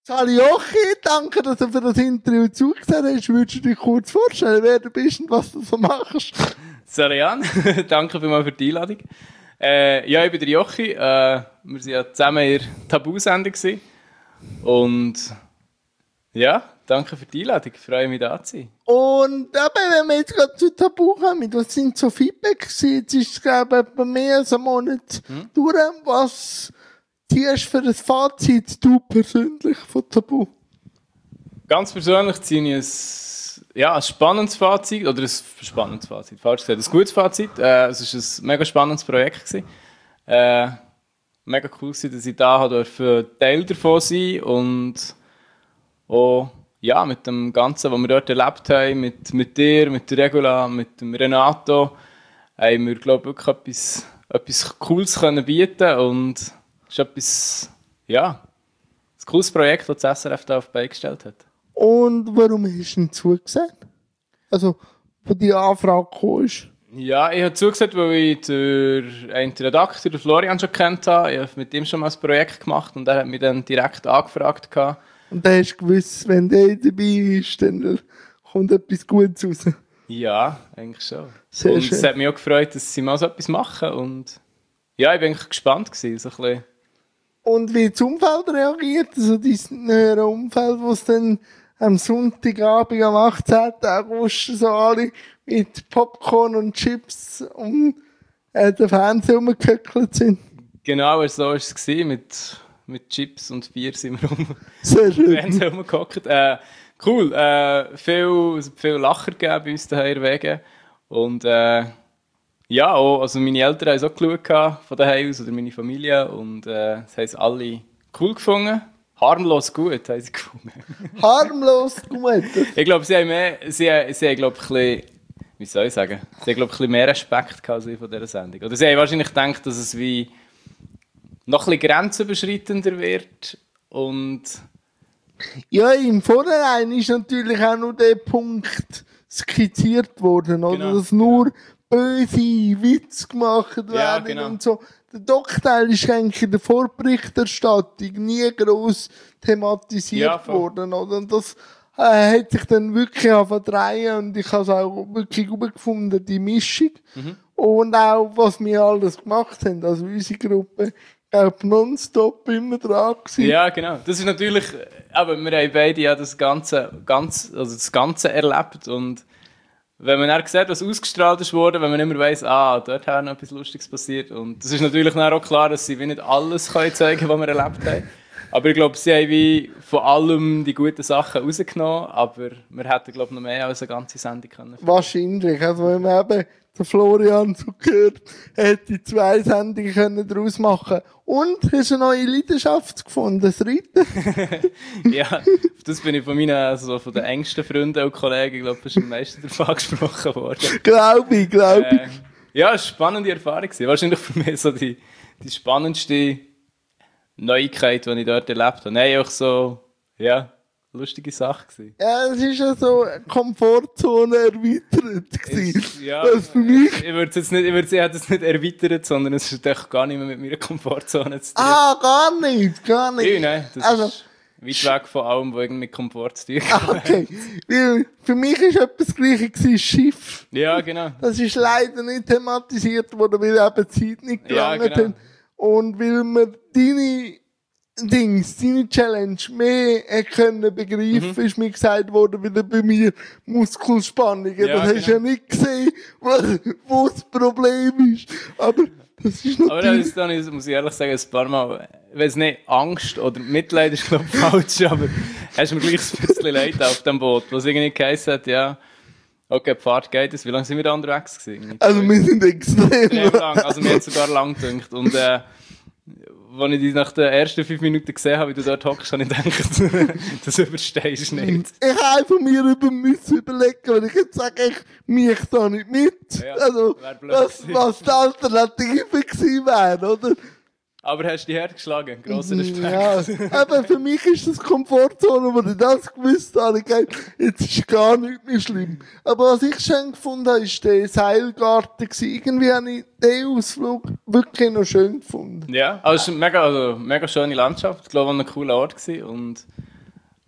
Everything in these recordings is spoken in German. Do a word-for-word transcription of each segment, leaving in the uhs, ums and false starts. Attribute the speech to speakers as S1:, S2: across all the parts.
S1: Sali Jochi, danke, dass du für das Interview zugesehen hast. Würdest du dich kurz vorstellen, wer du bist und was du so machst?
S2: Sarian, danke vielmals für die Einladung. Äh, ja, ich bin der Jochi. Äh, wir waren ja zusammen in der Tabu-Sendung. Und ja, danke für die Einladung. Ich freue mich, da zu sein.
S1: Und eben, wenn wir jetzt gerade zu Tabu kommen, was sind so Feedbacks? Jetzt ist es, glaube ich, etwa mehr als einen Monat hm? durch. Was ziehst du für ein Fazit, du persönlich, von Tabu?
S2: Ganz persönlich ziehe ich ein, ja, ein spannendes Fazit, oder ein spannendes Fazit, falsch gesagt, ein gutes Fazit. Äh, es war ein mega spannendes Projekt gewesen. Äh, mega cool gewesen, dass ich da durfte Teil davon sein und auch, ja, mit dem Ganzen, was wir dort erlebt haben, mit, mit dir, mit der Regula, mit dem Renato, haben wir, glaube ich, wirklich etwas, etwas Cooles können bieten und es ist etwas, ja, ein cooles Projekt, das das S R F da auf die Beine gestellt hat.
S1: Und warum hast du ihn zugesagt? Also, wo die Anfrage gekommen ist?
S2: Ja, ich habe zugesagt, weil ich den einen Redakteur, den Florian, schon kennt habe. Ich habe mit ihm schon mal ein Projekt gemacht und er hat mich dann direkt angefragt.
S1: Und dann hast du gewusst, wenn der dabei ist, dann kommt etwas Gutes raus?
S2: Ja, eigentlich schon.
S1: Sehr
S2: und
S1: schön.
S2: Es hat mich auch gefreut, dass sie mal so etwas machen. Und ja, ich war eigentlich gespannt gewesen, so ein bisschen.
S1: Und wie das Umfeld reagiert, also dein nähere Umfeld, wo es dann am Sonntagabend am achtzehnten August so alle mit Popcorn und Chips um äh, den Fernseher rumgehöckelt sind.
S2: Genau, so war es gewesen. Mit, mit Chips und Bier sind wir um
S1: Sehr schön.
S2: den Fernseher rumgehockt. Äh, cool, äh, viel, es hat viel Lacher gegeben bei uns daheim in Wegen. Und äh, ja, auch, also meine Eltern haben es auch geschaut von daheim aus, oder meine Familie. Und äh, das haben sie alle cool gefunden. Harmlos gut, haben sie gefunden.
S1: Harmlos gut.
S2: Ich glaube, sie haben mehr, sie, sie haben, glaube ich, ein bisschen, wie soll ich sagen, sie haben, glaube ich, ein bisschen mehr Respekt gehabt als ich von dieser Sendung. Oder sie haben wahrscheinlich gedacht, dass es wie noch ein bisschen grenzüberschreitender wird und...
S1: Ja, im Vorhinein ist natürlich auch nur der Punkt skizziert worden, oder?
S2: Genau,
S1: dass nur böse Witze gemacht werden
S2: Ja, genau.
S1: und so. Der Doc-Teil ist eigentlich in der Vorberichterstattung nie gross thematisiert
S2: Ja, voll.
S1: worden, oder? Und das äh, hat sich dann wirklich auch verdrehen und ich habe es auch wirklich gut gefunden, die Mischung.
S2: Mhm.
S1: Und auch, was wir alles gemacht haben, also unsere Gruppe, ich glaube, nonstop immer dran gewesen.
S2: Ja, genau. Das ist natürlich, aber wir haben beide ja das Ganze, ganz, also das Ganze erlebt und wenn man dann sieht, was ausgestrahlt ist worden, wenn man immer weiss, ah, dort hat noch etwas Lustiges passiert. Und es ist natürlich dann auch klar, dass sie wie nicht alles können zeigen können, was wir erlebt haben. Aber ich glaube, sie haben wie von allem die guten Sachen rausgenommen, aber wir hätten, glaube ich, noch mehr als eine ganze Sendung können.
S1: Wahrscheinlich. Also, wenn man eben den Florian so gehört, hätte zwei Sendungen können daraus machen. Und hast du eine neue Leidenschaft gefunden, das Reiten?
S2: Ja, auf das bin ich von meinen, also von den engsten Freunden und Kollegen, ich glaube, das ist am meisten davon angesprochen worden.
S1: Glaube ich, glaube ich.
S2: Äh, ja, es war eine spannende Erfahrung gewesen. Wahrscheinlich für mich so die, die spannendste Neuigkeit, die ich dort erlebt habe. Nein, auch so, ja, lustige Sache gewesen.
S1: Ja, es ist ja so eine Komfortzone erweitert gewesen.
S2: Ist, ja,
S1: Was für mich...
S2: ich würde es jetzt nicht, ich würde es jetzt nicht erweitert, sondern es hat echt gar nicht mehr mit meiner Komfortzone zu tun.
S1: Ah, gar nicht, gar nicht.
S2: Nein, nein, das
S1: Also-
S2: ist weit weg von allem, was irgendwie mit Komfort zu tun hat.
S1: Ah, okay. Weil für mich war etwas das Gleiche gewesen, Schiff.
S2: Ja, genau.
S1: Das ist leider nicht thematisiert worden, weil eben die Zeit nicht
S2: Ja,
S1: gelangt
S2: genau.
S1: hat. Und weil wir deine Dings, deine Challenge mehr äh, können begreifen,
S2: Mhm.
S1: ist mir gesagt worden, wieder bei mir Muskelspannungen.
S2: Ja,
S1: das hast du
S2: genau.
S1: ja nicht gesehen, was, wo das Problem ist. Aber das ist
S2: Aber
S1: natürlich...
S2: das ist, muss ich ehrlich sagen, ein paar Mal, ich weiss nicht, Angst oder Mitleid ist, glaube ich, falsch, aber hast du mir gleich ein bisschen leid auf dem Boot, was irgendwie geheißen hat, ja, okay, die Fahrt geht es. Wie lange sind wir da unterwegs gewesen?
S1: Also wir sind extrem...
S2: Extrem lang, also mir hat es sogar lang gedacht. Und äh, als ich dich nach den ersten fünf Minuten gesehen habe, wie du dort hockst, habe ich gedacht, das überstehst du nicht.
S1: Ich habe einfach mir über müssen überlegen, weil ich jetzt sage, ich mich da nicht mit.
S2: Ja,
S1: also,
S2: wär blöd
S1: was,
S2: gewesen.
S1: was die Alternative gewesen wäre, oder?
S2: Aber hast du die Herd geschlagen? Grosser Respekt.
S1: Ja, aber für mich ist das Komfortzone, wo ich das gewusst habe, gell, jetzt ist gar nicht mehr schlimm. Aber was ich schön gefunden habe, ist der Seilgarten gewesen. Irgendwie habe ich den Ausflug wirklich noch schön gefunden.
S2: Ja, also es ist eine mega, also, mega schöne Landschaft. Ich glaube, es war ein cooler Ort gewesen. Und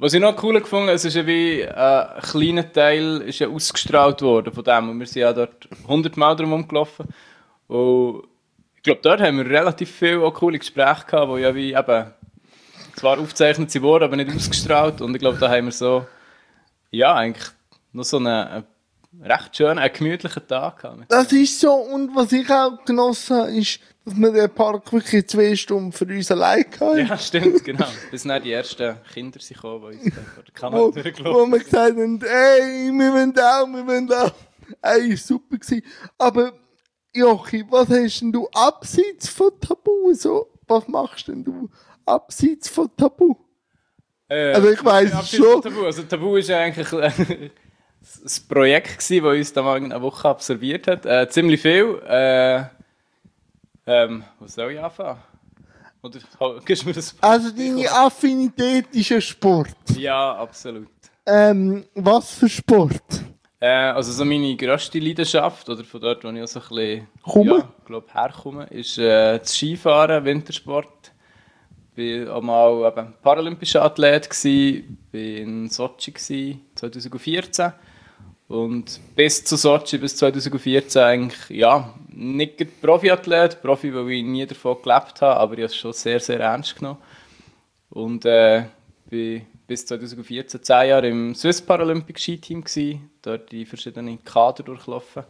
S2: Was ich noch cooler gefunden habe, es ist ja wie äh, ein kleiner Teil ist ja ausgestrahlt worden von dem. Und wir sind ja dort hundert Mal drum rumgelaufen. Und ich glaube, dort haben wir relativ viele auch coole Gespräche gehabt, die ja wie eben zwar aufgezeichnet wurden, aber nicht ausgestrahlt. Und ich glaube, da haben wir so, ja, eigentlich noch so einen, einen recht schönen, einen gemütlichen Tag gehabt.
S1: Das ist so. Und was ich auch genossen habe, ist, dass wir den Park wirklich zwei Stunden für uns allein hatten.
S2: Ja, stimmt, genau. Bis dann die ersten Kinder sind gekommen, die uns dann vor der Kamera
S1: Wo,
S2: durchgelaufen
S1: wo wir gesagt haben, ey, wir wollen auch, wir wollen auch. Ey, super gewesen. Aber, Jochi, was hast denn du abseits von Tabu? So, was machst denn du abseits von Tabu?
S2: Äh,
S1: Also ich weiss es schon.
S2: Tabu. Also Tabu war eigentlich ein Projekt, das uns da mal eine Woche absorbiert hat. Äh, ziemlich viel. Äh, ähm, wo soll ich anfangen? Oder gibst du mir das?
S1: Also deine Affinität ist ja Sport.
S2: Ja, absolut.
S1: Ähm, was für Sport?
S2: Äh, also so meine grösste Leidenschaft, oder von dort, wo ich auch so ein bisschen
S1: Komme?
S2: ja, glaub, herkomme, ist äh, das Skifahren, Wintersport. Ich war auch mal eben paralympischer Athlet, gsi, bin in Sochi gsi, zwanzig vierzehn. Und bis zu Sochi, bis zwanzig vierzehn eigentlich, ja, nicht gerade Profiathlet, Profi, weil ich nie davon gelebt habe, aber ich habe es schon sehr, sehr ernst genommen. Und äh, bin bis zwanzig vierzehn zehn Jahre im Swiss Paralympic Ski-Team gsi, dort die verschiedenen Kader durchlaufen.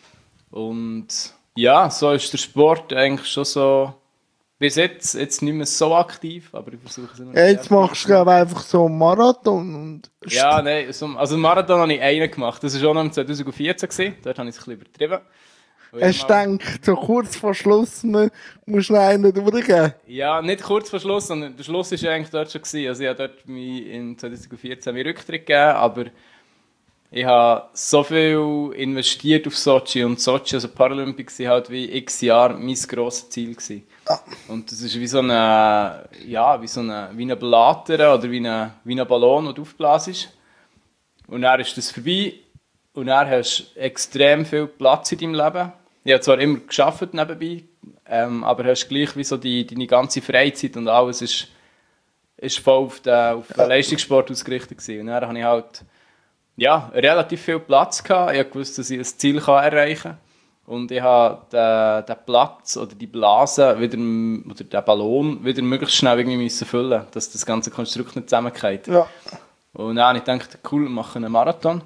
S2: Und ja, so ist der Sport eigentlich schon so, bis jetzt, jetzt nicht mehr so aktiv, aber ich versuche es immer
S1: Ja, jetzt machst du glaube einfach so einen Marathon und...
S2: Ja, nein, so, also einen Marathon habe ich einen gemacht. Das war auch noch im zwanzig vierzehn gewesen. Dort habe ich es ein bisschen übertrieben.
S1: Hast du gedacht, so kurz vor Schluss mu- musst du noch einen durchgeben?
S2: Ja, nicht kurz vor Schluss, sondern der Schluss war ja eigentlich dort schon gewesen. Also ich habe dort mich in zwanzig vierzehn meinen Rücktritt gegeben, aber ich habe so viel investiert auf Sochi und Sochi, also Paralympics, war halt wie x Jahre mein grosses Ziel gewesen. Ah. Und das ist wie so eine, ja, wie so eine, wie eine Blatter oder wie eine, wie ein Ballon, der aufgeblasen. Und dann ist das vorbei und dann hast du extrem viel Platz in deinem Leben. Ich habe zwar immer gearbeitet nebenbei, ähm, aber hast gleich wie so die, deine ganze Freizeit und alles ist, ist voll auf den, auf den Leistungssport ausgerichtet gewesen. Und dann habe ich halt ja, relativ viel Platz gehabt. Ich wusste, dass ich ein Ziel erreichen kann. Und ich habe den, den Platz oder die Blase wieder, oder den Ballon wieder möglichst schnell irgendwie müssen füllen, dass das ganze Konstrukt nicht zusammenfällt.
S1: Ja.
S2: Und dann habe ich gedacht, cool, wir machen einen Marathon.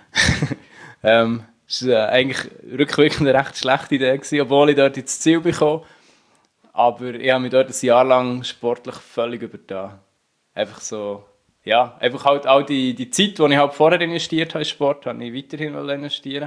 S2: ähm, das war eigentlich rückwirkend eine recht schlechte Idee gewesen, obwohl ich dort ins Ziel bekomme. Aber ich habe mich dort ein Jahr lang sportlich völlig übertan. Einfach so... Ja, einfach halt all die, die Zeit, die ich halt vorher investiert habe in Sport, habe ich weiterhin investieren.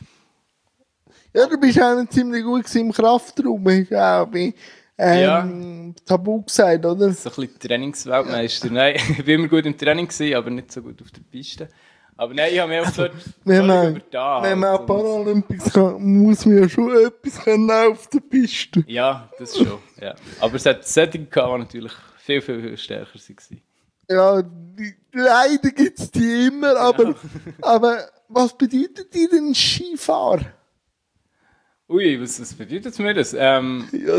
S1: Ja, du bist auch ziemlich gut im Kraftraum, hast du auch bei ähm, ja. Tabu gesagt, oder?
S2: So ein bisschen Trainingsweltmeister. Nein, ich war immer gut im Training, gewesen, aber nicht so gut auf der Piste. Aber nein, ich habe mich auch dort
S1: wenn man,
S2: übertan.
S1: Wenn man an Paralympics kann, muss man ja schon etwas können auf der Piste.
S2: Ja, das schon. Ja. Aber es hat Setting gehabt, die natürlich viel, viel, viel stärker waren.
S1: Ja, die, leider gibt es die immer, aber, ja. aber was bedeutet dir denn Skifahren?
S2: Ui, was, was bedeutet mir das? Ähm,
S1: ja.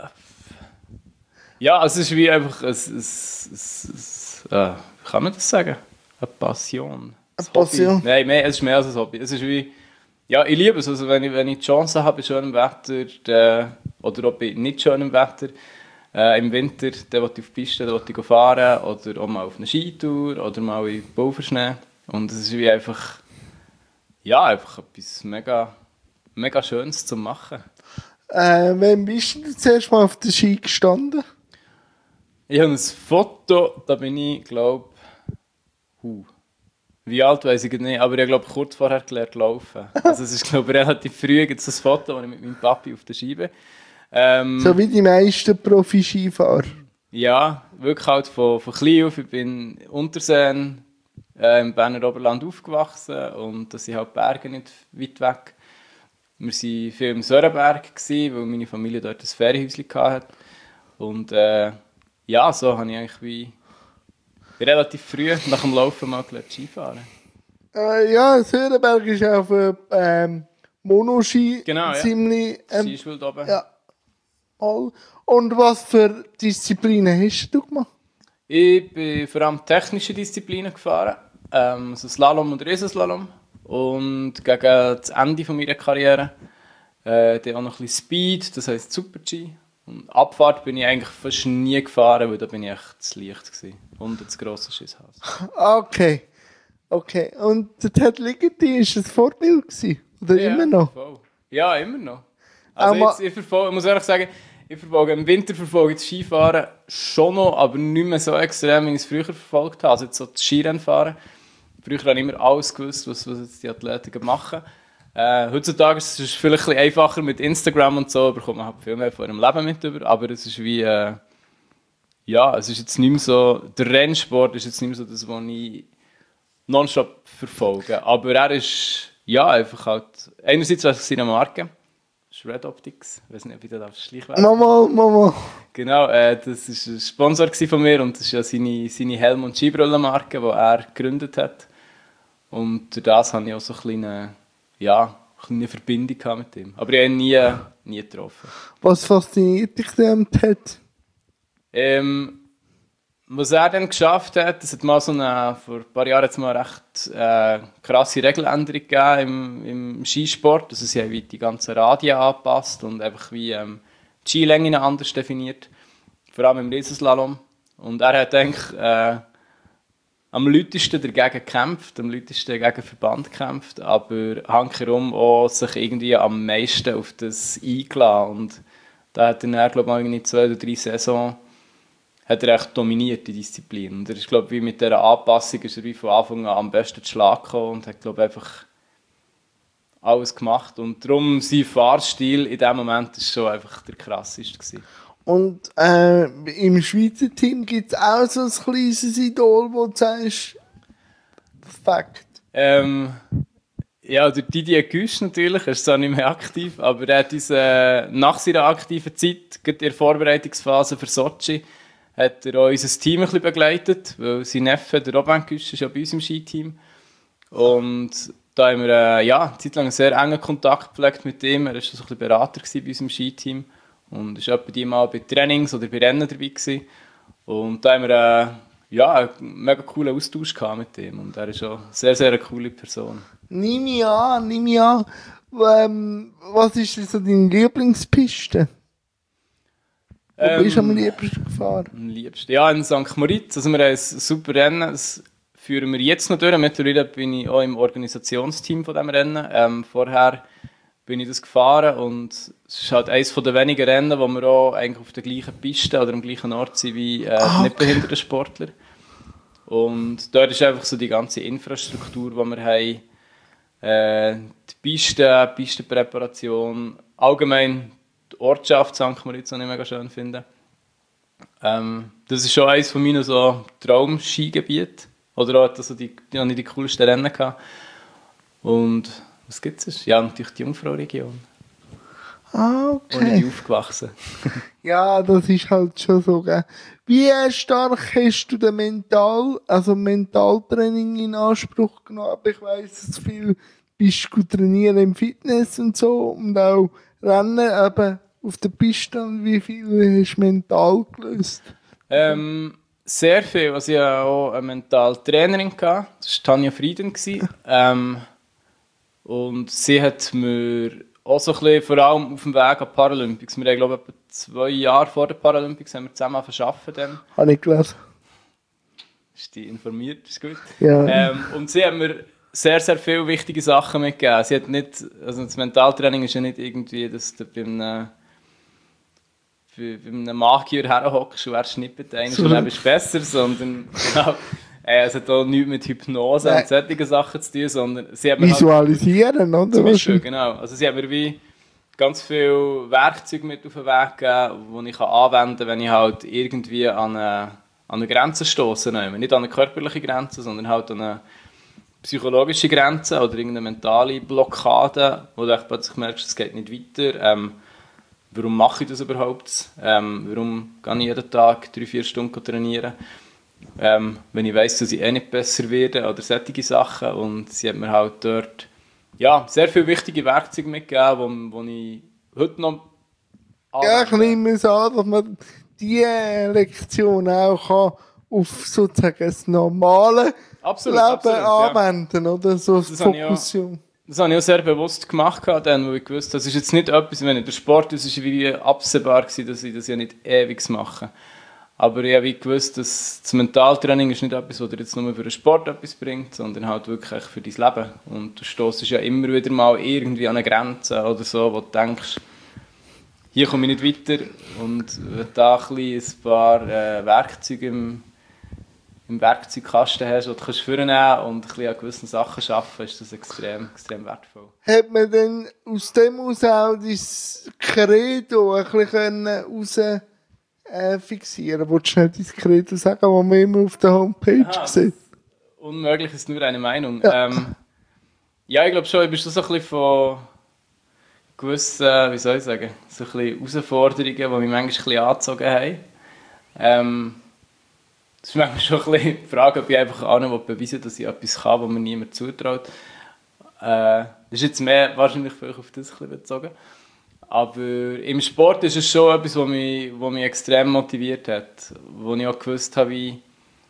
S2: ja, also es ist wie einfach, es, es, es, es, äh, wie kann man das sagen? Eine Passion.
S1: Eine Passion?
S2: Hobby. Nein, mehr, es ist mehr als ein Hobby. Es ist wie, ja, ich liebe es, also wenn ich, wenn ich die Chance habe bei schönem Wetter, der, oder auch bei nicht schönem Wetter, Äh, im Winter, dann will ich auf die Piste, dann will ich fahren oder auch mal auf eine Skitour oder mal in Pulverschnee. Und es ist wie einfach, ja, einfach etwas mega, mega Schönes zu machen.
S1: Äh, wann bist du zuerst mal auf der Ski gestanden?
S2: Ich habe ein Foto, da bin ich, glaube huh, wie alt weiß ich nicht, aber ich habe kurz vorher gelernt laufen. Also es ist, glaube ich, relativ früh gibt es ein Foto, wo ich mit meinem Papi auf der Ski bin. Ähm,
S1: so wie die meisten Profi-Skifahrer.
S2: Ja, wirklich halt von, von klein auf. Ich bin in Unterseen äh, im Berner Oberland aufgewachsen und das sind halt Berge nicht weit weg. Wir waren viel im Sörenberg, weil meine Familie dort ein Ferienhäuschen hatte. Und äh, ja, so habe ich eigentlich wie relativ früh nach dem Laufen mal gelernt Skifahren.
S1: Äh, ja, Sörenberg ist auf ähm, Monoski
S2: genau,
S1: ziemlich...
S2: Ähm, Skischule oben.
S1: Ja. Und was für Disziplinen hast du gemacht?
S2: Ich bin vor allem technische Disziplinen gefahren, ähm, also Slalom und Riesenslalom. Und gegen das Ende von meiner Karriere äh, dann auch noch ein bisschen Speed, das heisst Super-G. Und Abfahrt bin ich eigentlich fast nie gefahren, weil da bin ich echt zu leicht gewesen. Und das grosse Schisshaus.
S1: Okay. Okay. Und der Ted Ligeti war ein Vorbild gewesen? Oder
S2: Ja,
S1: immer noch?
S2: voll. Ja, immer noch. Also
S1: Aber-
S2: jetzt, ich, verfolge, ich muss ehrlich sagen, ich verfolge im Winter verfolge ich das Skifahren schon noch, aber nicht mehr so extrem, wie ich es früher verfolgt habe. Also jetzt so das Skirennfahren. Früher habe ich immer alles gewusst, was, was jetzt die Athleten machen. Äh, heutzutage ist es vielleicht ein bisschen einfacher mit Instagram und so, bekommt man halt viel mehr von ihrem Leben mit über, aber es ist wie, äh, ja, es ist jetzt nicht mehr so, der Rennsport ist jetzt nicht mehr so das, was ich nonstop verfolge. Aber er ist, ja, einfach halt, einerseits was seine Marke, das ist Red Optics, ich weiß nicht, ob ich das auf Schleichwerbung.
S1: Mama, Mama.
S2: Genau, äh, das war ein Sponsor von mir und das ist ja seine, seine Helm- und Skibrillenmarke, die er gegründet hat. Und durch das hatte ich auch so eine kleine, ja, eine kleine Verbindung mit ihm. Aber ich habe ihn nie, nie getroffen.
S1: Was fasziniert dich denn am Ted?
S2: Ähm, was er dann geschafft hat, es hat mal so eine, vor ein paar Jahren jetzt mal eine recht äh, krasse Regeländerung gegeben im, im Skisport. Also sie haben wie die ganzen Radien angepasst und einfach wie ähm, die Skilängen anders definiert. Vor allem im Riesenslalom. Und er hat eigentlich äh, am lautesten dagegen gekämpft, am lautesten gegen den Verband gekämpft, aber hankerum auch sich irgendwie am meisten auf das eingeladen. Und da hat er dann, glaube ich, zwei oder drei Saisons hat er echt dominiert, die Disziplin. Und er ist, glaube ich, mit dieser Anpassung ist er wie von Anfang an am besten zu Schlag gekommen und hat, glaube ich, einfach alles gemacht. Und darum sein Fahrstil in dem Moment ist schon einfach der krasseste gewesen.
S1: Und äh, im Schweizer Team gibt es auch so ein kleines Idol, wo du sagst, Fakt.
S2: Ähm, ja, der Didier Güsch natürlich, er ist zwar nicht mehr aktiv, aber er hat uns äh, nach seiner aktiven Zeit, gerade in der Vorbereitungsphase für Sochi, hat er auch unser Team ein bisschen begleitet, weil sein Neffe, der Robin Güsch, ist ja bei uns im Skiteam. Und da haben wir äh, ja, eine Zeit lang einen sehr engen Kontakt gepflegt mit ihm. Er war so ein bisschen Berater bei uns im Skiteam und war etwa die mal bei Trainings oder bei Rennen dabei gewesen. Und da haben wir äh, ja, einen mega coolen Austausch gehabt mit ihm. Und er ist auch sehr, sehr eine coole Person.
S1: Nimm mich an, nimm mich an. Ähm, was ist denn so deine Lieblingspiste? Wo
S2: Ähm,
S1: bist du am liebsten gefahren?
S2: Am liebsten. Ja, in Sankt Moritz. Also wir haben ein super Rennen. Das führen wir jetzt noch durch. Mittlerweile bin ich auch im Organisationsteam von diesem Rennen. Ähm, vorher bin ich das gefahren und es ist halt eines der wenigen Rennen, wo wir auch eigentlich auf der gleichen Piste oder am gleichen Ort sind wie äh,
S1: Ah,
S2: die
S1: okay.
S2: nicht behinderten Sportler. Und dort ist einfach so die ganze Infrastruktur, die wir haben. Äh, die Piste, die Pistenpräparation, allgemein die Ortschaft Sankt Moritz, die ich mega schön finde. Ähm, das ist schon eines von meinen so Traum-Skigebieten. Oder auch also die, die, die, die coolsten Rennen gehabt. Und was gibt es? Ja, natürlich die Jungfrau-Region.
S1: Ah,
S2: Wo bin ich
S1: okay.
S2: aufgewachsen.
S1: Ja, das ist halt schon so, gell. Wie stark hast du den Mental, also Mentaltraining in Anspruch genommen? Aber ich weiss, dass viel bist du trainieren im Fitness und so und auch Rennen eben auf der Piste. Und wie viel hast du mental gelöst?
S2: Ähm, sehr viel. Also ich hatte auch eine Mentaltrainerin gehabt. Das war Tanja Frieden. Ähm, und sie hat mir auch so ein bisschen, vor allem auf dem Weg an die Paralympics. Wir haben, glaube ich, etwa zwei Jahre vor den Paralympics haben wir zusammen verschaffen. Dann.
S1: Habe ich gelesen.
S2: Ist die informiert, ist gut.
S1: Ja.
S2: Ähm, und sie hat mir sehr, sehr viele wichtige Sachen mitgegeben. Sie hat nicht, also das Mentaltraining ist ja nicht irgendwie, dass du bei einem, bei, bei einem Magier herhockst und er schnippt einen und dann bist du besser, sondern genau, äh, es hat auch nichts mit Hypnose
S1: Nein.
S2: und solchen Sachen zu tun, sondern sie hat mir halt,
S1: Visualisieren, oder?
S2: zum
S1: was?
S2: Beispiel, genau. Also sie hat mir wie ganz viele Werkzeuge mit auf den Weg gegeben, die ich anwenden kann, wenn ich halt irgendwie an eine, an eine Grenze stoße. Nicht an eine körperliche Grenze, sondern halt an eine psychologische Grenze oder irgendeine mentale Blockade, wo du echt plötzlich merkst, es geht nicht weiter. Ähm, warum mache ich das überhaupt? Ähm, warum gehe ich jeden Tag drei, vier Stunden trainieren? Ähm, wenn ich weiss, dass ich eh nicht besser werde oder solche Sachen. Und sie hat mir halt dort ja, sehr viele wichtige Werkzeuge mitgegeben, wo, wo ich heute noch
S1: Ja, ich nehme es an, dass man diese Lektion auch kann auf sozusagen das normale
S2: Absolut,
S1: Leben
S2: absolut,
S1: anwenden, ja. Oder? So
S2: Das habe ich auch-
S1: Fokussierung.
S2: Das habe ich auch sehr bewusst gemacht, dann, weil ich gewusst habe, das ist jetzt nicht etwas, wenn ich der Sport ist, ist wie absehbar gewesen, dass ich das ja nicht ewig mache. Aber ich habe wie gewusst, dass das Mentaltraining ist nicht etwas, das dir jetzt nur für den Sport etwas bringt, sondern halt wirklich für dein Leben. Und du stossest ja immer wieder mal irgendwie an eine Grenze oder so, wo du denkst, hier komme ich nicht weiter. Und wenn du da ein, bisschen ein paar äh, Werkzeuge im, im Werkzeugkasten hast, die du kannst vornehmen und ein bisschen an gewissen Sachen arbeiten, ist das extrem, extrem wertvoll.
S1: Hat man dann aus dem aus auch dein Credo ein bisschen raus äh, fixieren? Willst du schnell dein Credo sagen, das man immer auf der Homepage
S2: Aha,
S1: sieht?
S2: Unmöglich ist nur eine Meinung.
S1: Ja,
S2: Ja, ähm, ja ich glaube schon, ich bin schon so ein bisschen von gewissen, wie soll ich sagen, so ein bisschen Herausforderungen, die mich manchmal ein bisschen angezogen haben. Ähm, das ist manchmal schon ein bisschen die Frage, ob ich einfach auch beweisen will, dass ich etwas kann, was mir niemand zutraut. Äh, das ist jetzt mehr wahrscheinlich vielleicht auf das ein bisschen bezogen. Aber im Sport ist es schon etwas, was mich, was mich extrem motiviert hat. Wo ich auch gewusst habe, wie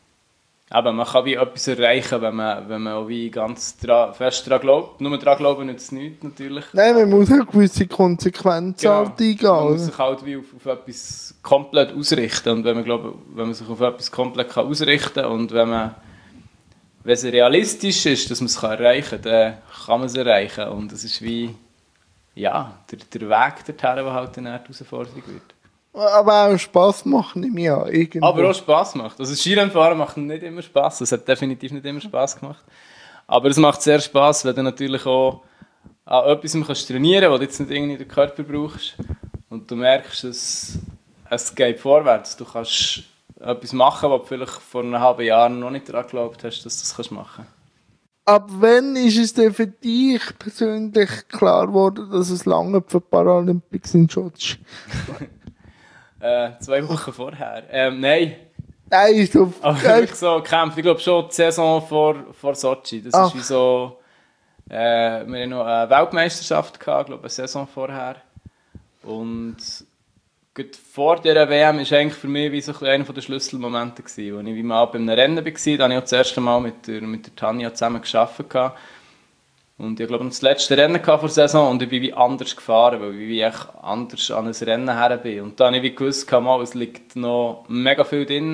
S2: aber man kann wie etwas erreichen, wenn man, wenn man auch wie ganz dra- fest daran glaubt. Nur daran glauben nützt es nichts, natürlich.
S1: Nein, man muss eine gewisse Konsequenz
S2: Genau.
S1: halt eingehen.
S2: Man muss
S1: oder?
S2: sich halt wie auf, auf etwas komplett ausrichten. Und wenn man, glaube, wenn man sich auf etwas komplett kann ausrichten kann und wenn man, wenn es realistisch ist, dass man es kann erreichen kann, dann kann man es erreichen. Und es ist wie, ja, der, der Weg dorthin, der halt dann eine Herausforderung wird.
S1: Aber auch Spass machen im Jahr. Irgendwo.
S2: Aber auch Spass macht. Also das Skirennfahren macht nicht immer Spass. Es hat definitiv nicht immer Spass gemacht. Aber es macht sehr Spass, wenn du natürlich auch an etwas kannst trainieren kannst, was du jetzt nicht irgendwie den Körper brauchst. Und du merkst, dass es geht vorwärts. Du kannst etwas machen, was du vielleicht vor einem halben Jahr noch nicht daran geglaubt hast, dass du das kannst machen kannst.
S1: Ab wann ist es denn für dich persönlich klar geworden, dass es lange für die Paralympics in Sochi?
S2: Äh, zwei Wochen vorher. Ähm, nein.
S1: Nein, so...
S2: Aber wirklich so gekämpft. Ich glaube schon die Saison vor, vor Sochi. Das
S1: Ach.
S2: ist wie so... Äh, wir hatten noch eine Weltmeisterschaft gehabt, glaube eine Saison vorher. Und gerade vor dieser W M war eigentlich für mich wie so ein einer der Schlüsselmomente gewesen, wo ich wie mal bei einem Rennen war. Da habe ich auch das erste Mal mit der, mit der Tanja zusammen gearbeitet. Und ich glaube, das letzte Rennen vor der Saison und ich bin wie anders gefahren, weil ich wie echt anders an ein Rennen her bin. Und dann habe ich wie gewusst, mal, es liegt noch mega viel drin.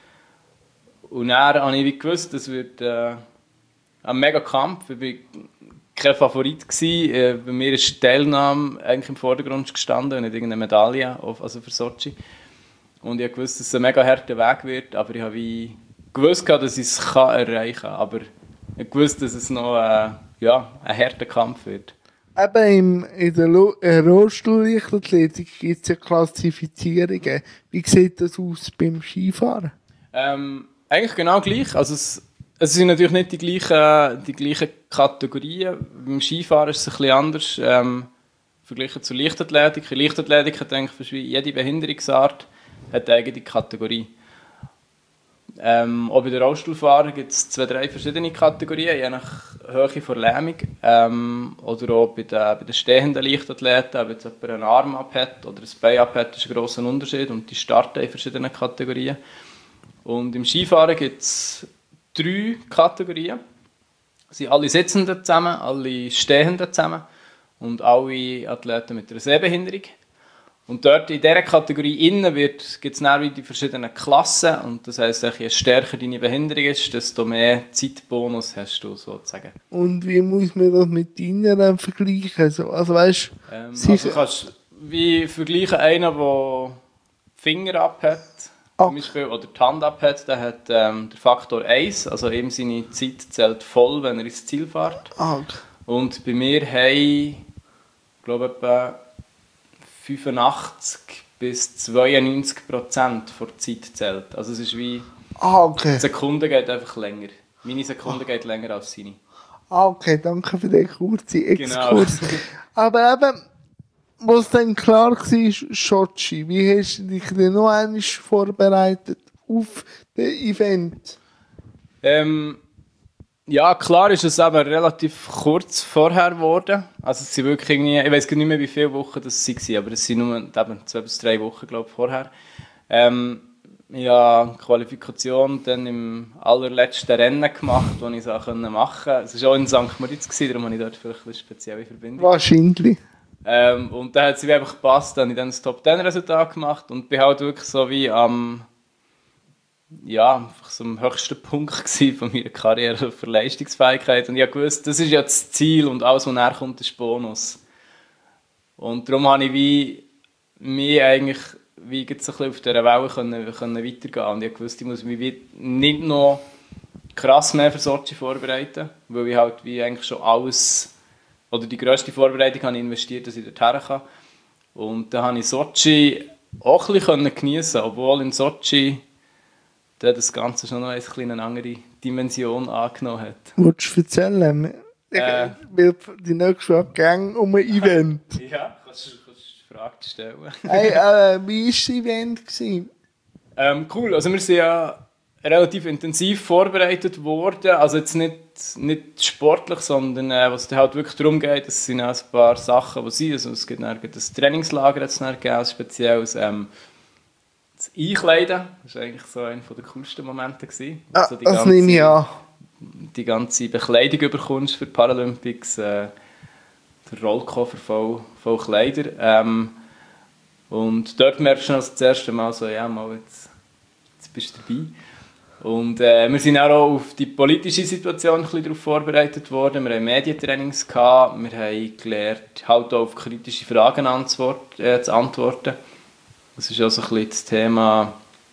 S2: Und dann habe ich wie gewusst, es wird äh, ein mega Kampf. Ich war kein Favorit gewesen. Äh, bei mir ist die Teilnahme eigentlich im Vordergrund gestanden und nicht irgendeine Medaille, also für Sochi. Und ich wusste, dass es ein mega harter Weg wird, aber ich habe wie gewusst, dass ich es erreichen kann. Aber ich wusste, dass es noch äh, ja, ein harter Kampf wird.
S1: Eben im, in der Lo- äh, Rollstuhl-Leichtathletik gibt es ja Klassifizierungen. Wie sieht das aus beim Skifahren?
S2: Ähm, eigentlich genau gleich. Also es, es sind natürlich nicht die gleichen, die gleichen Kategorien. Beim Skifahren ist es ein bisschen anders. Ähm, verglichen zur Leichtathletik. In Leichtathletik hat eigentlich wie jede Behinderungsart hat eine eigene Kategorie. Ähm, auch bei den Rollstuhlfahrern gibt es zwei, drei verschiedene Kategorien, je nach Höhe der Lähmung. Ähm, oder auch bei den, bei den stehenden Leichtathleten, wenn jetzt jemand einen Arm abhat oder ein Bein abhat, ist ein grosser Unterschied und die starten in verschiedenen Kategorien. Und im Skifahren gibt es drei Kategorien. Sie sind alle Sitzenden zusammen, alle Stehenden zusammen und alle Athleten mit einer Sehbehinderung. Und dort in dieser Kategorie innen gibt es dann die verschiedenen Klassen. Und das heisst, je stärker deine Behinderung ist, desto mehr Zeitbonus hast du sozusagen.
S1: Und wie muss man das mit deinen dann vergleichen? So, also weißt,
S2: Ähm,
S1: sicher-
S2: also du kannst wie vergleichen, einer, der Finger abhat,
S1: Ach.
S2: zum Beispiel, oder die Hand abhat, der hat ähm, den Faktor eins, also ihm seine Zeit zählt voll, wenn er ins Ziel fährt.
S1: Ah, okay.
S2: Und bei mir haben, ich glaube etwa fünfundachtzig bis zweiundneunzig Prozent der Zeit zählt. Also es ist wie,
S1: Ah, okay.
S2: die Sekunde geht einfach länger. Meine Sekunde geht länger als seine.
S1: Ah, okay, danke für den kurzen
S2: Genau.
S1: Exkurs. Aber eben, wo es dann klar war, Sochi, wie hast du dich denn noch einmal vorbereitet auf das Event?
S2: Ähm, ja, klar ist es eben relativ kurz vorher geworden. Also es sind wirklich irgendwie, ich weiß gar nicht mehr, wie viele Wochen das waren, aber es sind nur eben zwei bis drei Wochen, glaube ich, vorher. Ähm, Ja, Qualifikation dann im allerletzten Rennen gemacht, das ich es machen konnte. Es war auch in Sankt Moritz, darum habe ich dort vielleicht eine spezielle Verbindung.
S1: Wahrscheinlich.
S2: Ähm, und dann hat es einfach gepasst, dann habe ich dann das Top Ten Resultat gemacht und bin halt wirklich so wie am, ja, einfach so am höchsten Punkt von meiner Karriere für Leistungsfähigkeit. Und ich wusste, das ist ja das Ziel und alles, was nachher kommt, ist Bonus. Und darum habe ich wie, mich eigentlich wie so ein bisschen auf dieser Welle können, können weitergehen. Und ich wusste, ich muss mich wie nicht noch krass mehr für Sochi vorbereiten, weil ich halt wie eigentlich schon alles, oder die grösste Vorbereitung habe ich investiert, dass ich dorthin kann. Und dann habe ich Sochi auch ein bisschen geniessen, obwohl in Sochi das Ganze schon noch eine andere Dimension angenommen hat.
S1: Willst du erzählen?
S2: Äh,
S1: Weil die nächste Woche ging um ein Event.
S2: Ja, kannst du die Frage stellen.
S1: Hey, äh, wie war das Event gewesen?
S2: Ähm, cool, also wir sind ja relativ intensiv vorbereitet worden, also jetzt nicht, nicht sportlich, sondern äh, was es halt wirklich darum geht, es sind auch ein paar Sachen, die sind, also es gibt dann das Trainingslager, jetzt gegeben, spezielles ähm, das Einkleiden, das war eigentlich so einer der coolsten Momente gewesen.
S1: Ah,
S2: also die
S1: das
S2: ganze,
S1: nehme ich an.
S2: Die ganze Bekleidung bekommst für die Paralympics, äh, der Rollkoffer voll, voll Kleider. Ähm, und dort merkst du das erste Mal so, ja, mal jetzt, jetzt bist du dabei. Und äh, wir sind auch auf die politische Situation ein bisschen darauf vorbereitet worden. Wir haben Medientrainings gehabt, wir haben gelernt, halt auch auf kritische Fragen antwort, äh, zu antworten. Das ist also ein bisschen das Thema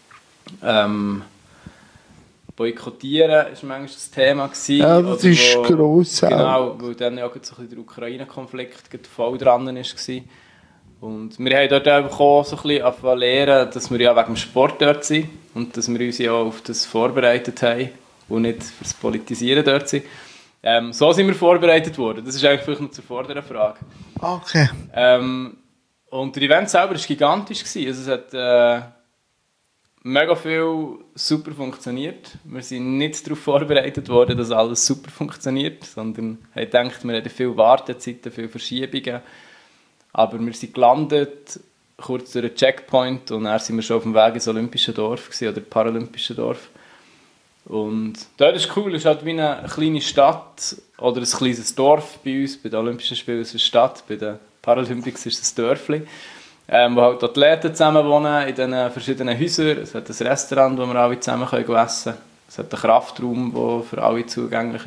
S2: ähm, Boykottieren war manchmal das Thema gewesen.
S1: Ja, das ist
S2: wo,
S1: gross.
S2: Genau, weil dann ja so ein bisschen der Ukraine-Konflikt voll dran war. Und wir haben dort einfach auch so ein bisschen lernen, dass wir ja wegen dem Sport dort sind und dass wir uns ja auch auf das vorbereitet haben und nicht fürs Politisieren dort sind. Ähm, so sind wir vorbereitet worden. Das ist eigentlich vielleicht noch zur vorderen Frage.
S1: Okay.
S2: Ähm, und der Event selber war gigantisch. Also es hat äh, mega viel super funktioniert. Wir sind nicht darauf vorbereitet worden, dass alles super funktioniert, sondern haben gedacht, wir haben viele Wartezeiten, viele Verschiebungen. Aber wir sind gelandet, kurz durch den Checkpoint, und dann sind wir schon auf dem Weg ins Olympische Dorf gewesen, oder Paralympische Dorf. Und dort ist cool, es ist halt wie eine kleine Stadt oder ein kleines Dorf bei uns. Bei den Olympischen Spielen ist es eine Stadt, bei den Paralympics ist es ein Dörfli, ähm, wo halt Athleten zusammen wohnen in diesen verschiedenen Häusern. Es hat ein Restaurant, wo wir alle zusammen essen können. Es hat einen Kraftraum, der für alle zugänglich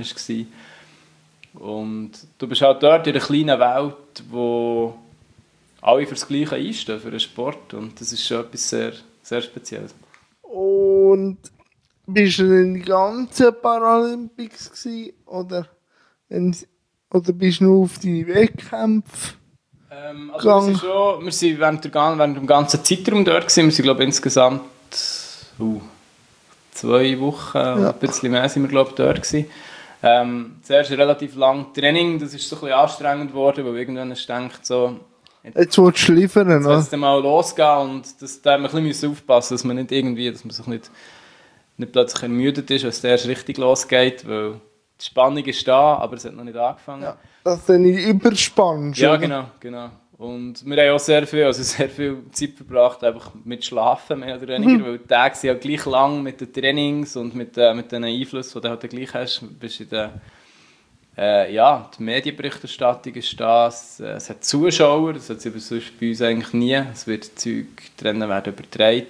S2: war. Und du bist halt dort in einer kleinen Welt, wo alle für das Gleiche einstehen, für den Sport. Und das ist schon etwas sehr, sehr Spezielles.
S1: Und bist du in den ganzen Paralympics gewesen, oder, oder bist du nur auf deine Wettkämpfe
S2: ähm, also wir sind schon, wir sind während, der, während dem ganzen Zeitraum dort gewesen. Wir sind, glaube ich, insgesamt uh, zwei Wochen, ja. Ein bisschen mehr sind wir, glaube ich, dort gewesen. Ähm, zuerst ein relativ langes Training, das ist so ein bisschen anstrengend geworden, weil irgendwann hast du gedacht, so,
S1: jetzt willst du liefern,
S2: jetzt
S1: oder?
S2: Jetzt dann mal losgehen, und das, da müssen wir ein bisschen aufpassen, dass man nicht irgendwie, dass man sich nicht, nicht plötzlich ermüdet ist, wenn es erst richtig losgeht, weil die Spannung ist da, aber es hat noch nicht angefangen.
S1: Ja, dass du nicht überspannst.
S2: Ja,
S1: oder?
S2: genau, genau. Und wir haben auch sehr viel, also sehr viel Zeit verbracht, einfach mit Schlafen, mehr oder weniger, mhm. weil die Tage sind ja gleich lang mit den Trainings und mit, äh, mit den Einflüssen, die du halt gleich hast. Du bist in der, äh, ja, die Medienberichterstattung ist da, es, äh, es hat Zuschauer, das hat es bei uns eigentlich nie. Es wird Zeug, die Rennen werden übertragen.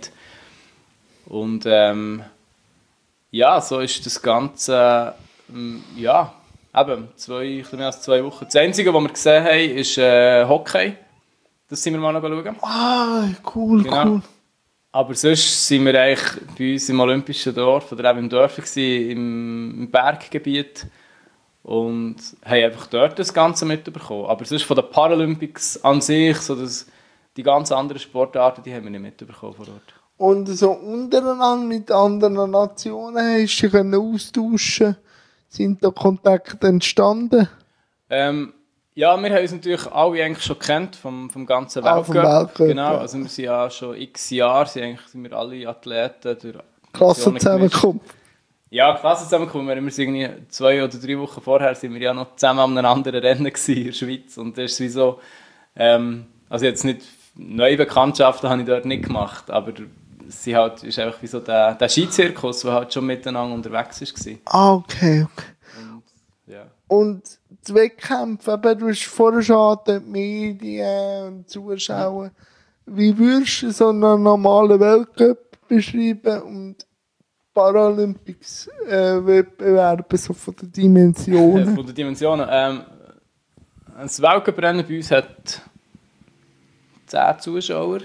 S2: Und ähm, ja, so ist das Ganze, ähm, ja, eben, zwei, ein bisschen mehr als zwei Wochen. Das Einzige, was wir gesehen haben, ist äh, Hockey. Das sind wir mal noch schauen.
S1: Ah, cool,
S2: genau. Cool. Aber sonst sind wir eigentlich bei uns im Olympischen Dorf oder auch im Dorf gewesen, im, im Berggebiet, und haben einfach dort das Ganze mitbekommen. Aber sonst von den Paralympics an sich, so das, die ganz anderen Sportarten, die haben wir nicht mitbekommen vor Ort.
S1: Und so untereinander mit anderen Nationen hast du dich austauschen? Sind da Kontakte entstanden?
S2: Ähm, ja, wir haben uns natürlich alle eigentlich schon kennt vom, vom ganzen Weltcup.
S1: Ah, Weltcup.
S2: Genau, also wir sind ja schon x Jahre, sind, eigentlich, sind wir alle Athleten.
S1: Klassenzusammenkunft.
S2: Ja, Klassenzusammenkunft. Wir sind irgendwie zwei oder drei Wochen vorher sind wir ja noch zusammen an einem anderen Rennen gewesen in der Schweiz. Und das ist wie so, ähm, also jetzt nicht neue Bekanntschaften habe ich dort nicht gemacht, aber sie halt, ist einfach wie so der, der Skizirkus, der halt schon miteinander unterwegs war.
S1: Ah, okay, okay.
S2: Und, ja.
S1: Und die Wettkämpfe, eben, du hast vorher schon die Medien und Zuschauer. Wie würdest du so einen normalen Weltcup beschreiben und Paralympics-Wettbewerbe, äh, so von den Dimensionen?
S2: Von den Dimensionen. Ähm, das Weltcuprennen bei uns hat zehn Zuschauer.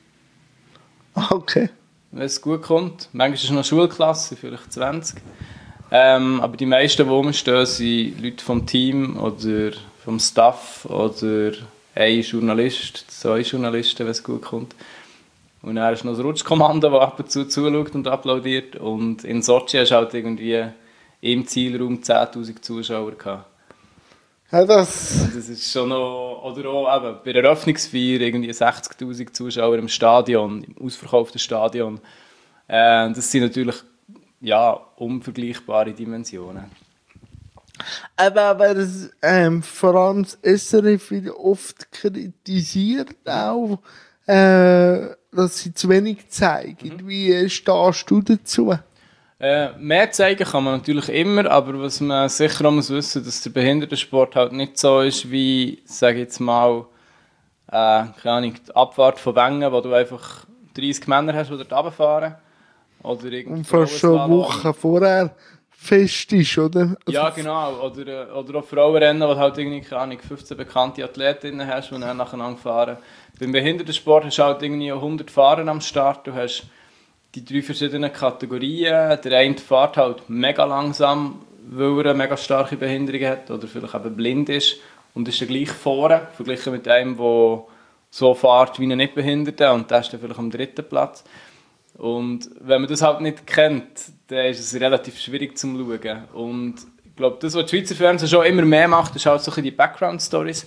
S1: Okay.
S2: Wenn es gut kommt. Manchmal ist es noch Schulklasse, vielleicht zwanzig. Ähm, aber die meisten, die rumstehen, sind Leute vom Team oder vom Staff oder ein Journalist, zwei Journalisten, wenn es gut kommt. Und dann ist noch das Rutschkommando, das ab und zu zuschaut und applaudiert. Und in Sochi hast du halt irgendwie im Zielraum zehntausend Zuschauer gehabt.
S1: Ja, das...
S2: Das ist schon noch... Oder auch eben bei der Eröffnungsfeier irgendwie sechzigtausend Zuschauer im Stadion, im ausverkauften Stadion. Äh, das sind natürlich ja, unvergleichbare Dimensionen.
S1: Aber, aber das, ähm, vor allem das S R F wird oft kritisiert auch, äh, dass sie zu wenig zeigen. Mhm. Wie stehst du dazu?
S2: Äh, mehr zeigen kann man natürlich immer, aber was man sicher auch muss wissen, dass der Behindertensport halt nicht so ist wie, sage ich jetzt mal, äh, keine Ahnung, die Abfahrt von Wengen, wo du einfach dreißig Männer hast, die dort runterfahren. Oder
S1: und fast schon Wochen vorher fest ist, oder? Also
S2: ja, genau. Oder, oder auch Frauenrennen, wo du halt irgendwie, keine Ahnung, fünfzehn bekannte Athletinnen hast, die dann nacheinander fahren. Beim Behindertensport hast du halt irgendwie hundert Fahrer am Start. Du hast die drei verschiedenen Kategorien. Der eine fährt halt mega langsam, weil er eine mega starke Behinderung hat oder vielleicht eben blind ist und ist dann gleich vorne, verglichen mit einem, der so fährt wie ein Nichtbehinderter und der ist dann vielleicht am dritten Platz. Und wenn man das halt nicht kennt, dann ist es relativ schwierig zu schauen. Und ich glaube, das, was die Schweizer Fernsehen schon immer mehr macht, ist halt so ein bisschen die Background-Stories.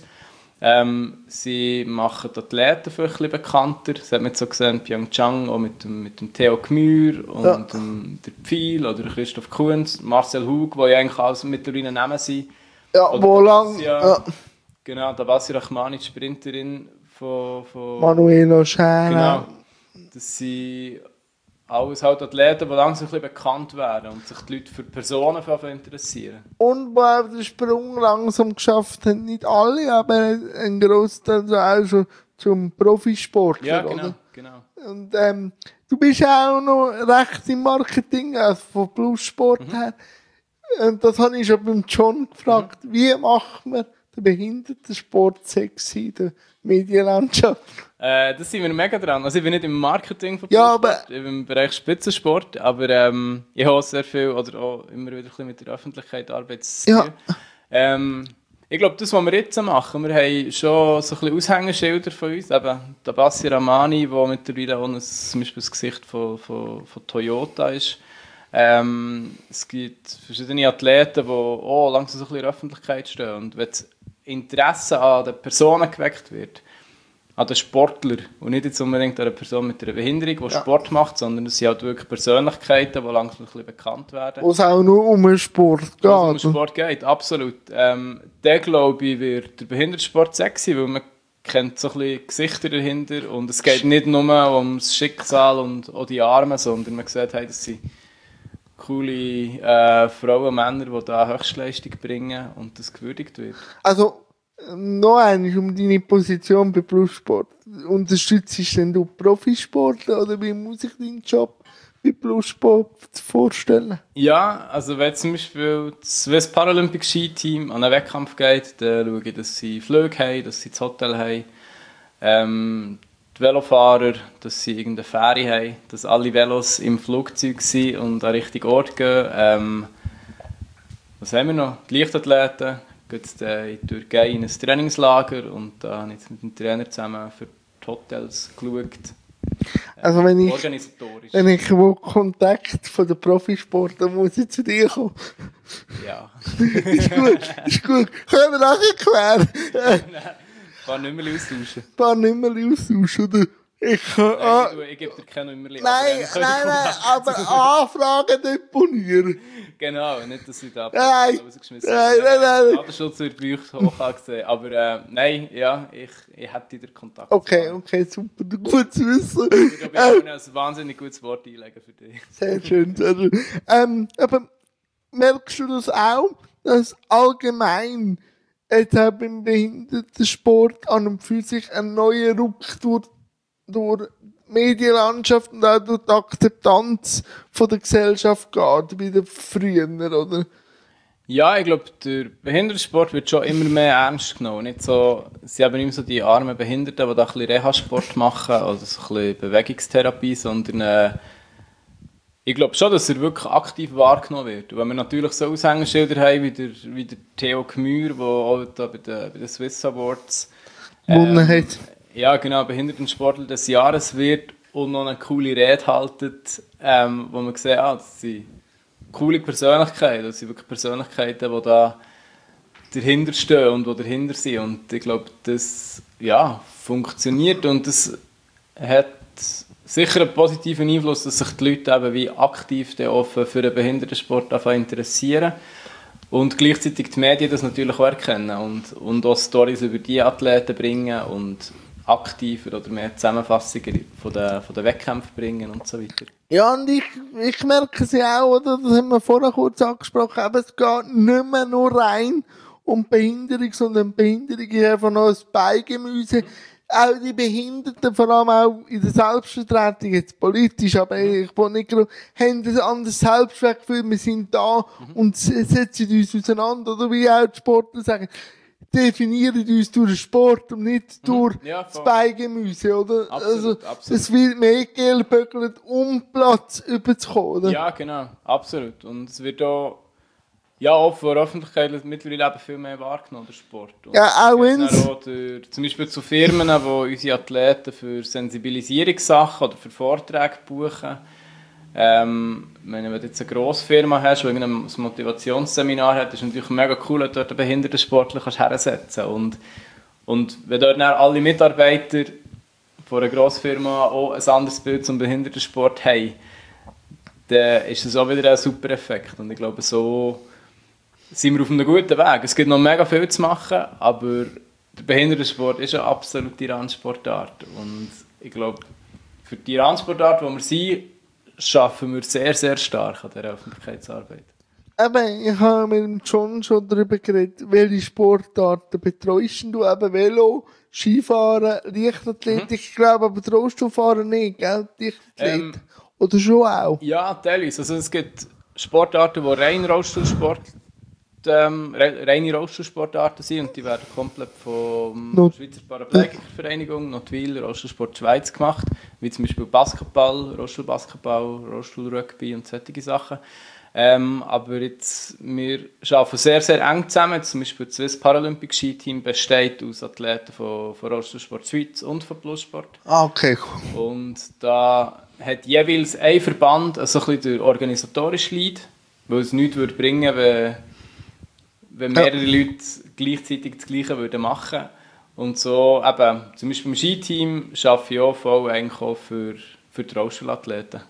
S2: Ähm, sie machen die Athleten vielleicht ein bisschen bekannter. Das hat man jetzt so gesehen in Pyeongchang, auch mit dem, mit dem Theo Gmür und ja. dem der Pfeil oder Christoph Kunz, Marcel Hug, die ja eigentlich alles mittlerweile Namen sind.
S1: Ja, oder wo lang... Ja.
S2: Genau, Tabassi Rahmani, die Sprinterin von... von
S1: Manuela Schäfer.
S2: Genau. Das sind alles halt Athleten, die langsam ein bisschen bekannt werden und sich die Leute für Personen interessieren.
S1: Und die auch den Sprung langsam geschafft haben, nicht alle, aber ein Großteil so auch schon zum Profisport.
S2: Ja, genau,
S1: oder?
S2: genau.
S1: Und ähm, du bist auch noch recht im Marketing, also von Plussport mhm. her. Und das habe ich schon beim John gefragt, mhm. wie macht man den Behindertensport sexy in der Medienlandschaft?
S2: Äh, das sind wir mega dran. Also ich bin nicht im Marketing von
S1: ja, aber
S2: ich bin im Bereich Spitzensport, aber ähm, ich habe sehr viel oder auch immer wieder ein bisschen mit der Öffentlichkeit Arbeit zu tun.
S1: Ja.
S2: Ähm, ich glaube, das, was wir jetzt machen, wir haben schon so ein bisschen Aushängeschilder von uns. Eben Tabassi Rahmani, der mittlerweile auch ein, zum Beispiel das Gesicht von, von, von Toyota ist. Ähm, es gibt verschiedene Athleten, die auch langsam so ein bisschen in der Öffentlichkeit stehen. Und wenn das Interesse an den Personen geweckt wird, an den Sportler und nicht jetzt unbedingt an eine Person mit einer Behinderung, die ja. Sport macht, sondern es sind halt wirklich Persönlichkeiten, die langsam ein bisschen bekannt werden.
S1: Wo es auch nur um den Sport geht.
S2: Wo es um den Sport geht, absolut. Ähm, der, glaube ich, wird der Behindertensport sexy, weil man kennt so ein bisschen Gesichter dahinter und es geht nicht nur um das Schicksal und auch die Arme, sondern man sieht, hey, das sind coole äh, Frauen und Männer, die da Höchstleistung bringen und das gewürdigt wird.
S1: Also, noch einmal um deine Position bei Plussport. Unterstützt denn du Profisportler oder wie muss ich deinen Job bei Plussport vorstellen?
S2: Ja, also wenn zum Beispiel das Swiss Paralympic Ski Team an einen Wettkampf geht, dann schaue ich, dass sie Flüge haben, dass sie das Hotel haben. Ähm, die Velofahrer, dass sie irgendeine Fähre haben, dass alle Velos im Flugzeug sind und an den richtigen Ort gehen. Ähm, was haben wir noch? Die Leichtathleten. Geht in die Türkei in ein Trainingslager und da habe ich jetzt mit dem Trainer zusammen für die Hotels geschaut.
S1: Also wenn ich,
S2: organisatorisch.
S1: Wenn ich wo Kontakt von den Profisportlern muss ich zu dir kommen.
S2: Ja.
S1: ist gut, ist gut. Können wir nachher klären.
S2: Ein paar Nummer austauschen.
S1: Ein paar Nummer austauschen, oder? Ich kann...
S2: Nein,
S1: Ah,
S2: ich, ich gebe dir keine Nummer.
S1: nein,
S2: aber,
S1: nein, nein, aber Anfragen deponieren.
S2: Genau, nicht, dass ich da
S1: Nein,
S2: rausgeschmissen
S1: nein, nein, nein.
S2: Datenschutz wird bei euch hoch angesehen. Aber äh, nein, ja, ich, ich hätte den Kontakt.
S1: Okay, okay, super, gut zu wissen.
S2: Ich glaube, ich kann ein wahnsinnig gutes Wort einlegen für dich.
S1: Sehr schön, sehr schön. Ähm, aber merkst du das auch, dass allgemein jetzt auch beim Behindertensport an und für sich ein neuer Ruck durch, durch die Medienlandschaft und auch durch die Akzeptanz von der Gesellschaft geht, wie früher, oder?
S2: Ja, ich glaube, der Behindertensport wird schon immer mehr ernst genommen. Nicht so, sie haben nicht mehr so die armen Behinderten, die da ein bisschen Reha-Sport machen oder so ein bisschen Bewegungstherapie, sondern äh, ich glaube schon, dass er wirklich aktiv wahrgenommen wird. Und wenn wir natürlich so Aushängeschilder haben wie der, wie der Theo Gmür, der auch da bei den, bei den Swiss Awards
S1: gewonnen hat.
S2: Ja, genau, Behindertensportler des Jahres wird und noch eine coole Rede haltet, ähm, wo man sieht, ah, das sind coole Persönlichkeiten, das sind wirklich Persönlichkeiten, die da dahinter stehen und die dahinter sind. Und ich glaube, das ja, funktioniert und das hat sicher einen positiven Einfluss, dass sich die Leute eben wie aktiv offen für den Behindertensport interessieren und gleichzeitig die Medien das natürlich auch erkennen und, und auch Storys über die Athleten bringen und aktiver oder mehr Zusammenfassungen von den, von den Wettkämpfen bringen und so weiter.
S1: Ja, und ich, ich merke es ja auch, oder? Das haben wir vorher kurz angesprochen, aber es geht nicht mehr nur rein um Behinderung, sondern Behinderung ist einfach noch ein Beigemüse. Auch die Behinderten, vor allem auch in der Selbstvertretung, jetzt politisch, aber ich will nicht genau, haben ein anderes Selbstwertgefühl, wir sind da mhm. und setzen uns auseinander, oder wie auch die Sportler sagen, definieren uns durch den Sport und nicht durch ja, das Beigemüse, oder?
S2: Absolut,
S1: also,
S2: absolut.
S1: es wird mehr gelböckelt, um Platz überzukommen, oder?
S2: Ja, genau, absolut. Und es wird auch, ja, auch von der Öffentlichkeit mittlerweile eben viel mehr wahrgenommen, der Sport. Und
S1: ja, auch wenn
S2: zum Beispiel zu Firmen, die unsere Athleten für Sensibilisierungssachen oder für Vorträge buchen. Ähm, wenn du jetzt eine Grossfirma hast, die ein Motivationsseminar hat, ist es natürlich mega cool, dass du dort einen Behindertensportler hersetzen kannst. Und, und wenn dort dann alle Mitarbeiter von einer Grossfirma auch ein anderes Bild zum Behindertensport haben, dann ist das auch wieder ein super Effekt. Und ich glaube, so sind wir auf einem guten Weg. Es gibt noch mega viel zu machen, aber der Behindertensport ist eine absolute Randsportart. Und ich glaube, für die Randsportart, wo wir sind, schaffen wir sehr, sehr stark an dieser Öffentlichkeitsarbeit.
S1: Eben, ich habe mit dem John schon darüber geredet, welche Sportarten betreust du? Eben Velo, Skifahren, Leichtathletik, mhm. ich glaube, aber Rollstuhlfahren nicht, gell? Leichtathletik. Ähm, Oder schon auch?
S2: Ja, teilweise. Also es gibt Sportarten, die rein Rollstuhlsport, ähm, reine Rollstuhlsportarten sind und die werden komplett von der Schweizer Paraplegikervereinigung Notwil Rollstuhlsport Schweiz gemacht, wie zum Beispiel Basketball, Rollstuhlbasketball, Rollstuhlrugby und solche Sachen. Ähm, aber jetzt, wir arbeiten sehr, sehr eng zusammen. Zum Beispiel das Swiss Paralympic Ski Team besteht aus Athleten von, von Rollstuhlsport Schweiz und von Plussport.
S1: Ah, okay.
S2: Und da hat jeweils ein Verband also ein bisschen den organisatorischen Lead, weil es nichts würde bringen, wenn wenn mehrere ja. Leute gleichzeitig das Gleiche würden machen. Und so, eben, zum Beispiel im Skiteam arbeite ich auch voll eigentlich auch für, für die Rollstuhlathleten.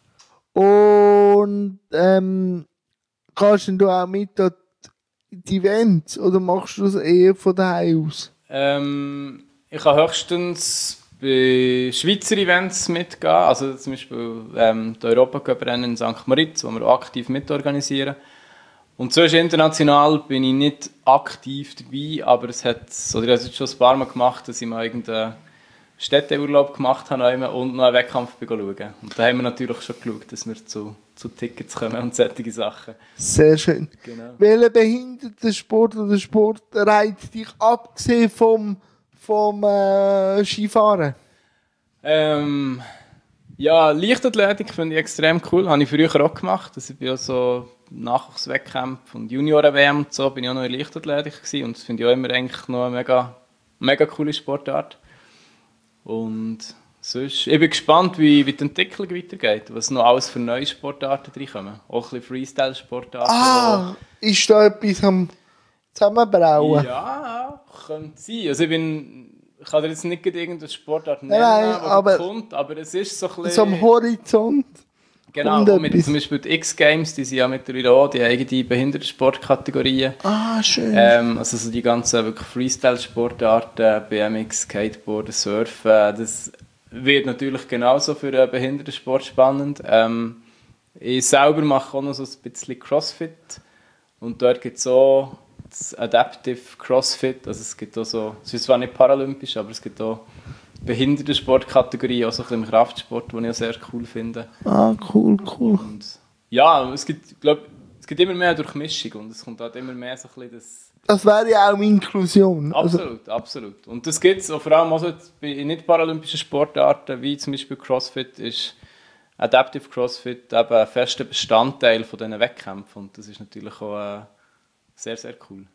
S1: Und ähm, kannst du auch mit an die Events oder machst du das eher von daheim aus?
S2: Ähm, ich kann höchstens bei Schweizer Events mitgehen, also zum Beispiel ähm, die Europacup-Rennen in Sankt Moritz, wo wir auch aktiv mitorganisieren. Und sonst international bin ich nicht aktiv dabei, aber es hat, oder ich habe es schon ein paar Mal gemacht, dass ich mal irgendeinen Städteurlaub gemacht habe und noch einen Wettkampf schauen. Und da haben wir natürlich schon geschaut, dass wir zu, zu Tickets kommen und solche Sachen.
S1: Sehr schön.
S2: Genau.
S1: Welcher Behindertensport oder Sport reizt dich abgesehen vom, vom äh, Skifahren?
S2: Ähm, ja, Leichtathletik finde ich extrem cool. Habe ich früher auch gemacht. Also ich bin ja so Nachwuchswettkämpfe und Junioren-W M und so bin ich auch noch in Leichtathletik gewesen. Und das finde ich auch immer eigentlich noch eine mega, mega coole Sportart. Und sonst, ich bin gespannt, wie, wie die Entwicklung weitergeht, was noch alles für neue Sportarten reinkommen. Auch ein bisschen Freestyle-Sportarten.
S1: Ah, ist da etwas am Zusammenbrauen?
S2: Ja, könnte sein. Also ich bin ich kann dir jetzt nicht irgendeine Sportart nennen,
S1: Nein,
S2: die
S1: aber
S2: kommt, aber es ist so ein bisschen...
S1: So am Horizont.
S2: Genau, und mit, zum Beispiel die X-Games, die sind ja mittlerweile auch, die eigene Behindertensportkategorien.
S1: Ah, schön.
S2: Ähm, also so die ganzen wirklich Freestyle-Sportarten, B M X, Skateboarden, Surfen, das wird natürlich genauso für den Behindertensport spannend. Ähm, ich selber mache auch noch so ein bisschen Crossfit und dort gibt es auch das Adaptive Crossfit, also es gibt auch so, es ist zwar nicht paralympisch, aber es gibt auch Behindertensportkategorie, auch so ein bisschen im Kraftsport, die ich auch sehr cool finde.
S1: Ah, cool, cool.
S2: Und ja, es gibt, glaub, es gibt immer mehr Durchmischung und es kommt halt immer mehr so ein bisschen das...
S1: Das wäre ja auch Inklusion.
S2: Absolut, also. absolut. Und das gibt es vor allem auch so in nicht-paralympischen Sportarten, wie zum Beispiel Crossfit, ist Adaptive Crossfit eben ein fester Bestandteil von diesen Wettkämpfen und das ist natürlich auch äh, sehr, sehr cool.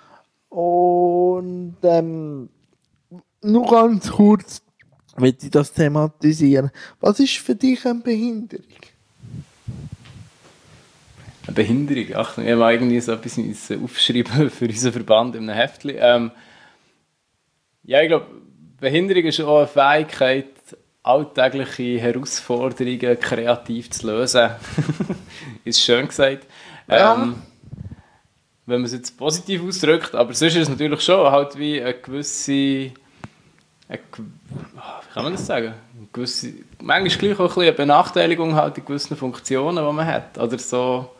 S1: Und ähm, nur ganz kurz, wenn ich das thematisieren. Was ist für dich eine Behinderung?
S2: Eine Behinderung? Achtung, ich habe irgendwie so etwas aufschreiben für unseren Verband in einem Heftchen. Ähm, ja, ich glaube, Behinderung ist auch eine Fähigkeit, alltägliche Herausforderungen kreativ zu lösen. Ist schön gesagt.
S1: Ja.
S2: Ähm, wenn man es jetzt positiv ausdrückt, aber sonst ist es natürlich schon halt wie eine gewisse... Eine, wie kann man das sagen? Eine gewisse, manchmal gleich auch ein bisschen eine Benachteiligung halt in gewissen Funktionen, die man hat. Oder so...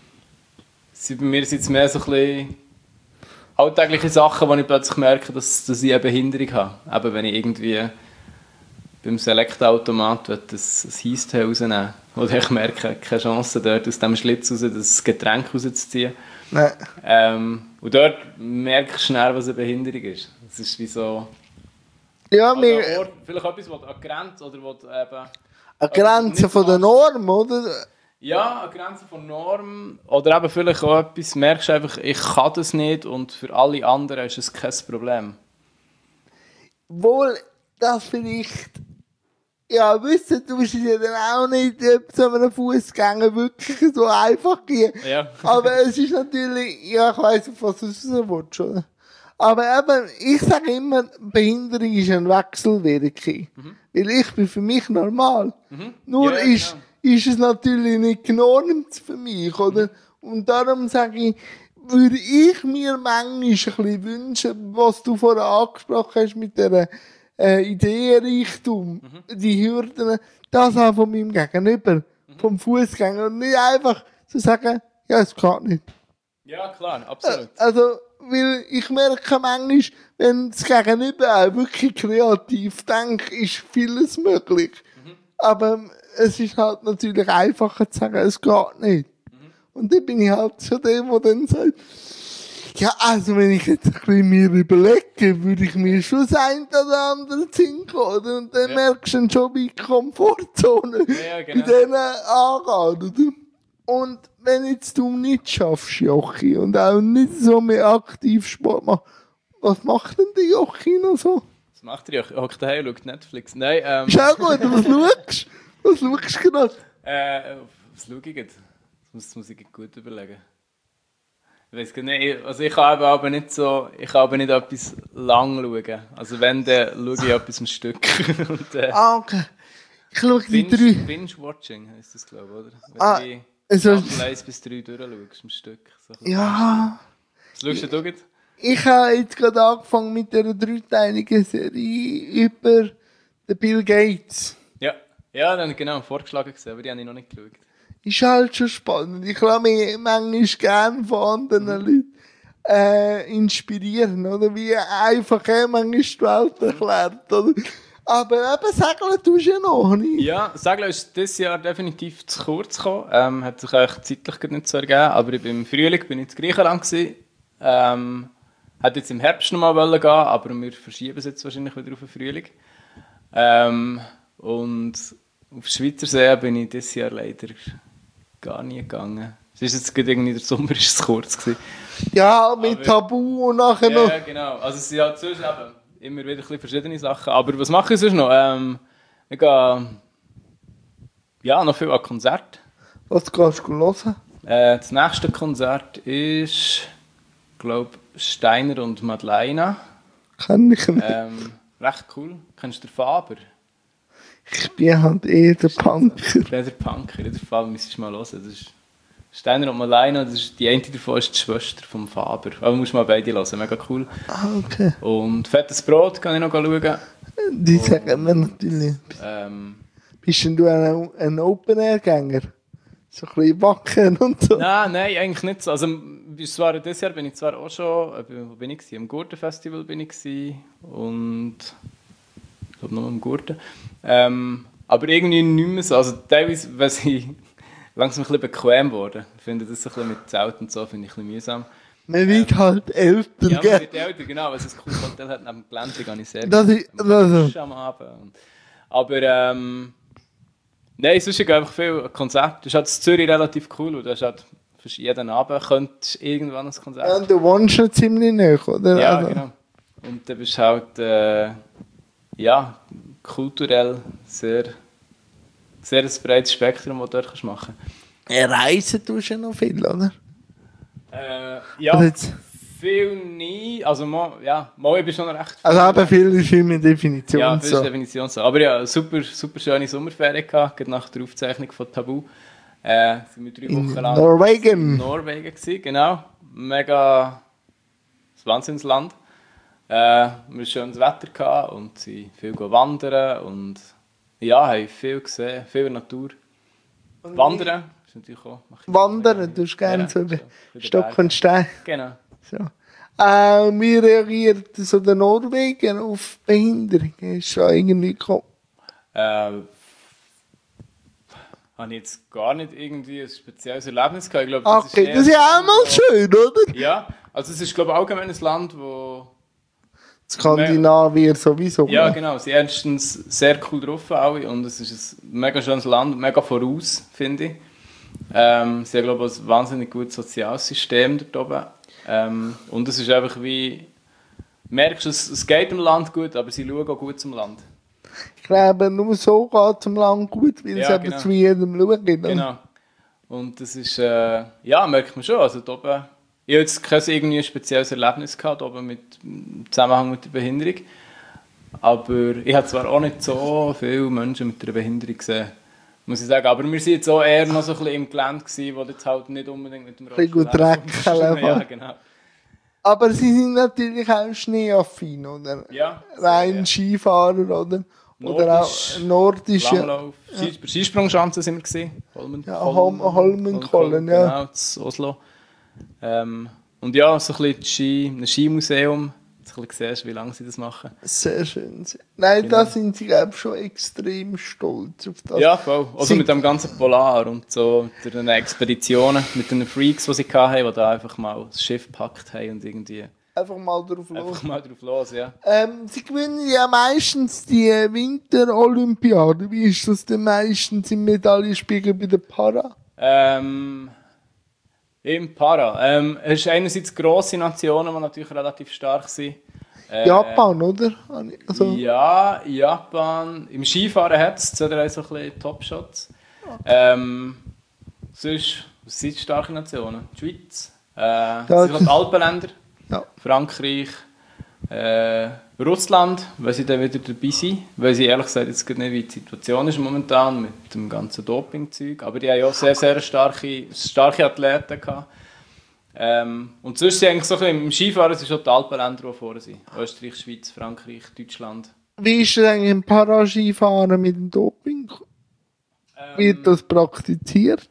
S2: Bei mir sind es mehr so ein bisschen alltägliche Sachen, wo ich plötzlich merke, dass, dass ich eine Behinderung habe. Eben wenn ich irgendwie beim Select-Automat das, das Heißtee rausnehmen oder ich merke, keine Chance dort aus dem Schlitz raus das Getränk rauszuziehen.
S1: Nein.
S2: Ähm, und dort merke ich schnell, was eine Behinderung ist. Das ist wie so...
S1: Ja,
S2: Also
S1: wir...
S2: Ort, vielleicht etwas, was an Grenze oder was eben...
S1: Eine Grenze von der Norm, oder?
S2: Ja, eine Grenze von Norm. Oder eben vielleicht auch etwas, merkst du einfach, ich kann das nicht und für alle anderen ist es kein Problem.
S1: Wohl, das vielleicht... Ja, wissen, du bist ja dann auch nicht, ob so einem Fußgänger wirklich so einfach gehen.
S2: Ja.
S1: Aber es ist natürlich... Ja, ich weiss, auf was du raus willst, oder? Aber eben, ich sage immer, Behinderung ist eine Wechselwirkung. Mhm. Weil ich bin für mich normal. Mhm. Nur
S2: ja,
S1: ist...
S2: genau.
S1: ist es natürlich nicht genormt für mich, oder? Und darum sage ich, würde ich mir manchmal ein bisschen wünschen, was du vorher angesprochen hast mit der äh, Ideenreichtum, mhm. die Hürden, das auch von meinem Gegenüber, mhm. vom Fußgänger, und nicht einfach zu sagen, ja, es geht nicht.
S2: Ja, klar, absolut.
S1: Also, weil ich merke manchmal, wenn das Gegenüber auch wirklich kreativ denkt, ist vieles möglich. Mhm. Aber es ist halt natürlich einfacher zu sagen, es geht nicht. Mhm. Und dann bin ich halt schon der, der dann sagt, ja, also wenn ich jetzt ein bisschen mir überlege, würde ich mir schon das eine oder andere zinken, oder? Und dann ja. merkst du dann schon, wie die Komfortzone ja, ja, genau. bei denen angeht, oder? Und wenn jetzt du nicht schaffst, Jochi, und auch nicht so mehr aktiv Sport machst, was macht denn der Jochi noch so?
S2: Was macht der Jochi? Hockt daheim, schaut Netflix. Nein, ähm...
S1: Schau gut, was schaust du? Was schaust du gerade?
S2: Äh, was schaue ich jetzt? Das muss, das muss ich gut überlegen. Ich weiss gar nicht, also ich kann aber nicht so, ich kann aber nicht etwas lang schauen. Also wenn, dann schaue ich etwas am Stück. Und, äh,
S1: ah, okay. Ich schaue die
S2: Binge,
S1: drei.
S2: Binge-Watching heisst das, glaube ich, oder? Wenn
S1: ah,
S2: du
S1: also,
S2: eins bis drei durchschaust am Stück. So
S1: ja.
S2: Was schaust du jetzt?
S1: Ich habe jetzt gerade angefangen mit einer dreiteiligen Serie über den Bill Gates.
S2: Ja, ja, dann genau, vorgeschlagen gesehen, aber die habe ich noch nicht geschaut.
S1: Ist halt schon spannend. Ich lasse mich manchmal gerne von anderen mhm. Leuten äh, inspirieren, oder? Wie einfach er manchmal die Welt erklärt, oder? Aber eben, Segeln tust du ja noch nicht.
S2: Ja, Segeln ist dieses Jahr definitiv zu kurz gekommen. Ähm, hat sich eigentlich zeitlich nicht so ergeben, aber ich bin im Frühling bin ich in Griechenland gewesen. Ähm, hätte jetzt im Herbst noch mal gehen, aber wir verschieben es jetzt wahrscheinlich wieder auf den Frühling. Ähm, und auf Schweizer See bin ich dieses Jahr leider gar nie gegangen. Es ist jetzt gerade irgendwie der Sommer ist es kurz gewesen.
S1: Ja, mit aber, Tabu und nachher
S2: ja,
S1: noch.
S2: Ja, genau. Also es sind halt sonst eben immer wieder ein bisschen verschiedene Sachen. Aber was mache ich sonst noch? Ähm, ich gehe ja, noch viel an Konzerte.
S1: Was gehst du hören?
S2: Äh, das nächste Konzert ist, glaube ich, Steiner und Madeleine.
S1: Kenn ich nicht.
S2: Ähm, recht cool. Kennst du den Faber?
S1: Ich bin halt eher der Punker.
S2: Der der Punker, der Faber müsstest du mal hören. Das ist Steiner und Malina, das ist, die eine davon ist die Schwester vom Faber. Aber du musst mal beide hören, mega cool.
S1: Ah, okay.
S2: Und Fettes Brot kann ich noch schauen.
S1: Die sagen mir natürlich.
S2: Ähm,
S1: Bist denn du ein, ein Open-Air-Gänger? So ein bisschen wacken und so?
S2: nein, nein, eigentlich nicht so. Also, bis Jahr, dieses Jahr bin ich zwar auch schon, äh, wo bin ich gewesen? Am Gurten-Festival bin ich gewesen. Und ich glaube nur am Gurten. Ähm, aber irgendwie nicht mehr so. Also teilweise, wenn ich langsam ein bisschen bequem geworden. Ich finde das ein bisschen mit Zelt und so, finde ich ein bisschen mühsam.
S1: Man wird ähm, halt älter,
S2: ja,
S1: gell?
S2: man wird älter, genau. Weil es ein cooles Hotel hat neben dem Gelände, gehe ich sehr
S1: das ist, also.
S2: am Abend. Aber ähm, nein, sonst gibt es einfach viel Konzerte. Das ist halt in Zürich relativ cool. Und das ist halt für jeden Abend könntest irgendwann ein Konzert.
S1: Ja, du wohnst schon ziemlich nahe, oder?
S2: Ja,
S1: also.
S2: genau. Und dann bist du halt äh, ja, kulturell sehr, sehr ein breites Spektrum, das du dort machen kannst.
S1: Reisen tust du ja noch viel, oder?
S2: Äh, ja,
S1: also jetzt,
S2: viel nie. Also, mal, ja, mal bist du noch recht viel.
S1: Also, aber viel ist immer Definition.
S2: Ja, viel
S1: so.
S2: ist Definition so. Aber ja, super, super schöne Sommerferien gehabt, nach der Aufzeichnung von Tabu. Äh, sind wir drei
S1: In
S2: Wochen lang
S1: Norwegen.
S2: in Norwegen gewesen, genau. Mega ein Wahnsinnsland. Äh, wir hatten schönes Wetter gehabt und sind viel wandern und ja, haben viel gesehen, viel Natur. Und Wandern ist natürlich auch.
S1: Wandern, du hast gerne ja, so über so Stock und Stein.
S2: Genau.
S1: So. Äh, wie reagiert so der Norweger auf Behinderung? Ist schon irgendwie gekommen?
S2: Äh, habe ich jetzt gar nicht irgendwie ein spezielles Erlebnis gehabt. Ich glaube, das
S1: okay,
S2: ist
S1: das ist ja auch mal schön, oder?
S2: Ja, also es ist, glaube ich, allgemein ein Land, wo
S1: Skandinavier sowieso.
S2: Ja, genau. Sie sind erstens sehr cool drauf alle und es ist ein mega schönes Land, mega voraus, finde ich. Ähm, sie haben, glaube ich, ein wahnsinnig gutes soziales System dort oben. Ähm, und es ist einfach wie, merkst du, es, es geht dem Land gut, aber sie schauen auch gut zum Land.
S1: Ich glaube, nur so geht es dem Land gut, weil
S2: ja,
S1: es
S2: genau.
S1: eben zu jedem schauen.
S2: Genau. Und das ist, äh, ja, merkt man schon. Also dort oben, ich habe jetzt kein irgendwie spezielles Erlebnis gehabt, aber mit im Zusammenhang mit der Behinderung. Aber ich habe zwar auch nicht so viele Menschen mit einer Behinderung gesehen, muss ich sagen. Aber wir waren jetzt auch eher noch so ein bisschen im Gelände gewesen, wo jetzt halt nicht unbedingt mit dem
S1: Rollstuhl gut Dreck.
S2: Ja, genau.
S1: Aber sie sind natürlich auch schneeaffin, oder?
S2: Ja.
S1: Rein
S2: ja.
S1: Skifahrer, oder?
S2: Nordisch,
S1: oder auch nordische.
S2: Langlauf. Ja. Bei Skisprungschanze sind wir gesehen. Holmen,
S1: ja, Holmenkollen, ja.
S2: Genau, in Oslo. Ähm, und ja, so ein bisschen ein Skimuseum, dass du ein bisschen siehst, wie lange sie das machen.
S1: Sehr schön. Nein, genau. Da sind sie, glaube ich, schon extrem stolz auf das.
S2: Ja, voll. Also mit dem ganzen Polar und so, mit den Expeditionen, mit den Freaks, die sie hatten, die da einfach mal das Schiff gepackt haben und irgendwie...
S1: Einfach mal drauf los.
S2: Einfach mal drauf los, ja.
S1: Ähm, sie gewinnen ja meistens die Winterolympiade. Wie ist das denn meistens im Medaillenspiegel bei der Para?
S2: Ähm... Im Para. Ähm, es sind einerseits grosse Nationen, die natürlich relativ stark sind. Äh,
S1: Japan, oder? Also.
S2: Ja, Japan. Im Skifahren hat es zwei, drei so ein bisschen Top-Shots. Ähm, sonst sind es starke Nationen. Die Schweiz, äh, ja, sind die Alpenländer, ja. Frankreich, äh, Russland, weil sie dann wieder dabei sind. Weil sie ehrlich gesagt jetzt nicht, wie die Situation ist momentan mit dem ganzen Doping-Zeug. Aber die haben ja auch sehr, sehr starke, starke Athleten gehabt. Ähm, und sonst sind eigentlich so ein bisschen im Skifahren sind schon die Alpenländer, die vorne sind. Österreich, Schweiz, Frankreich, Deutschland.
S1: Wie ist es eigentlich im Paraskifahren mit dem Doping? Ähm, Wird das praktiziert?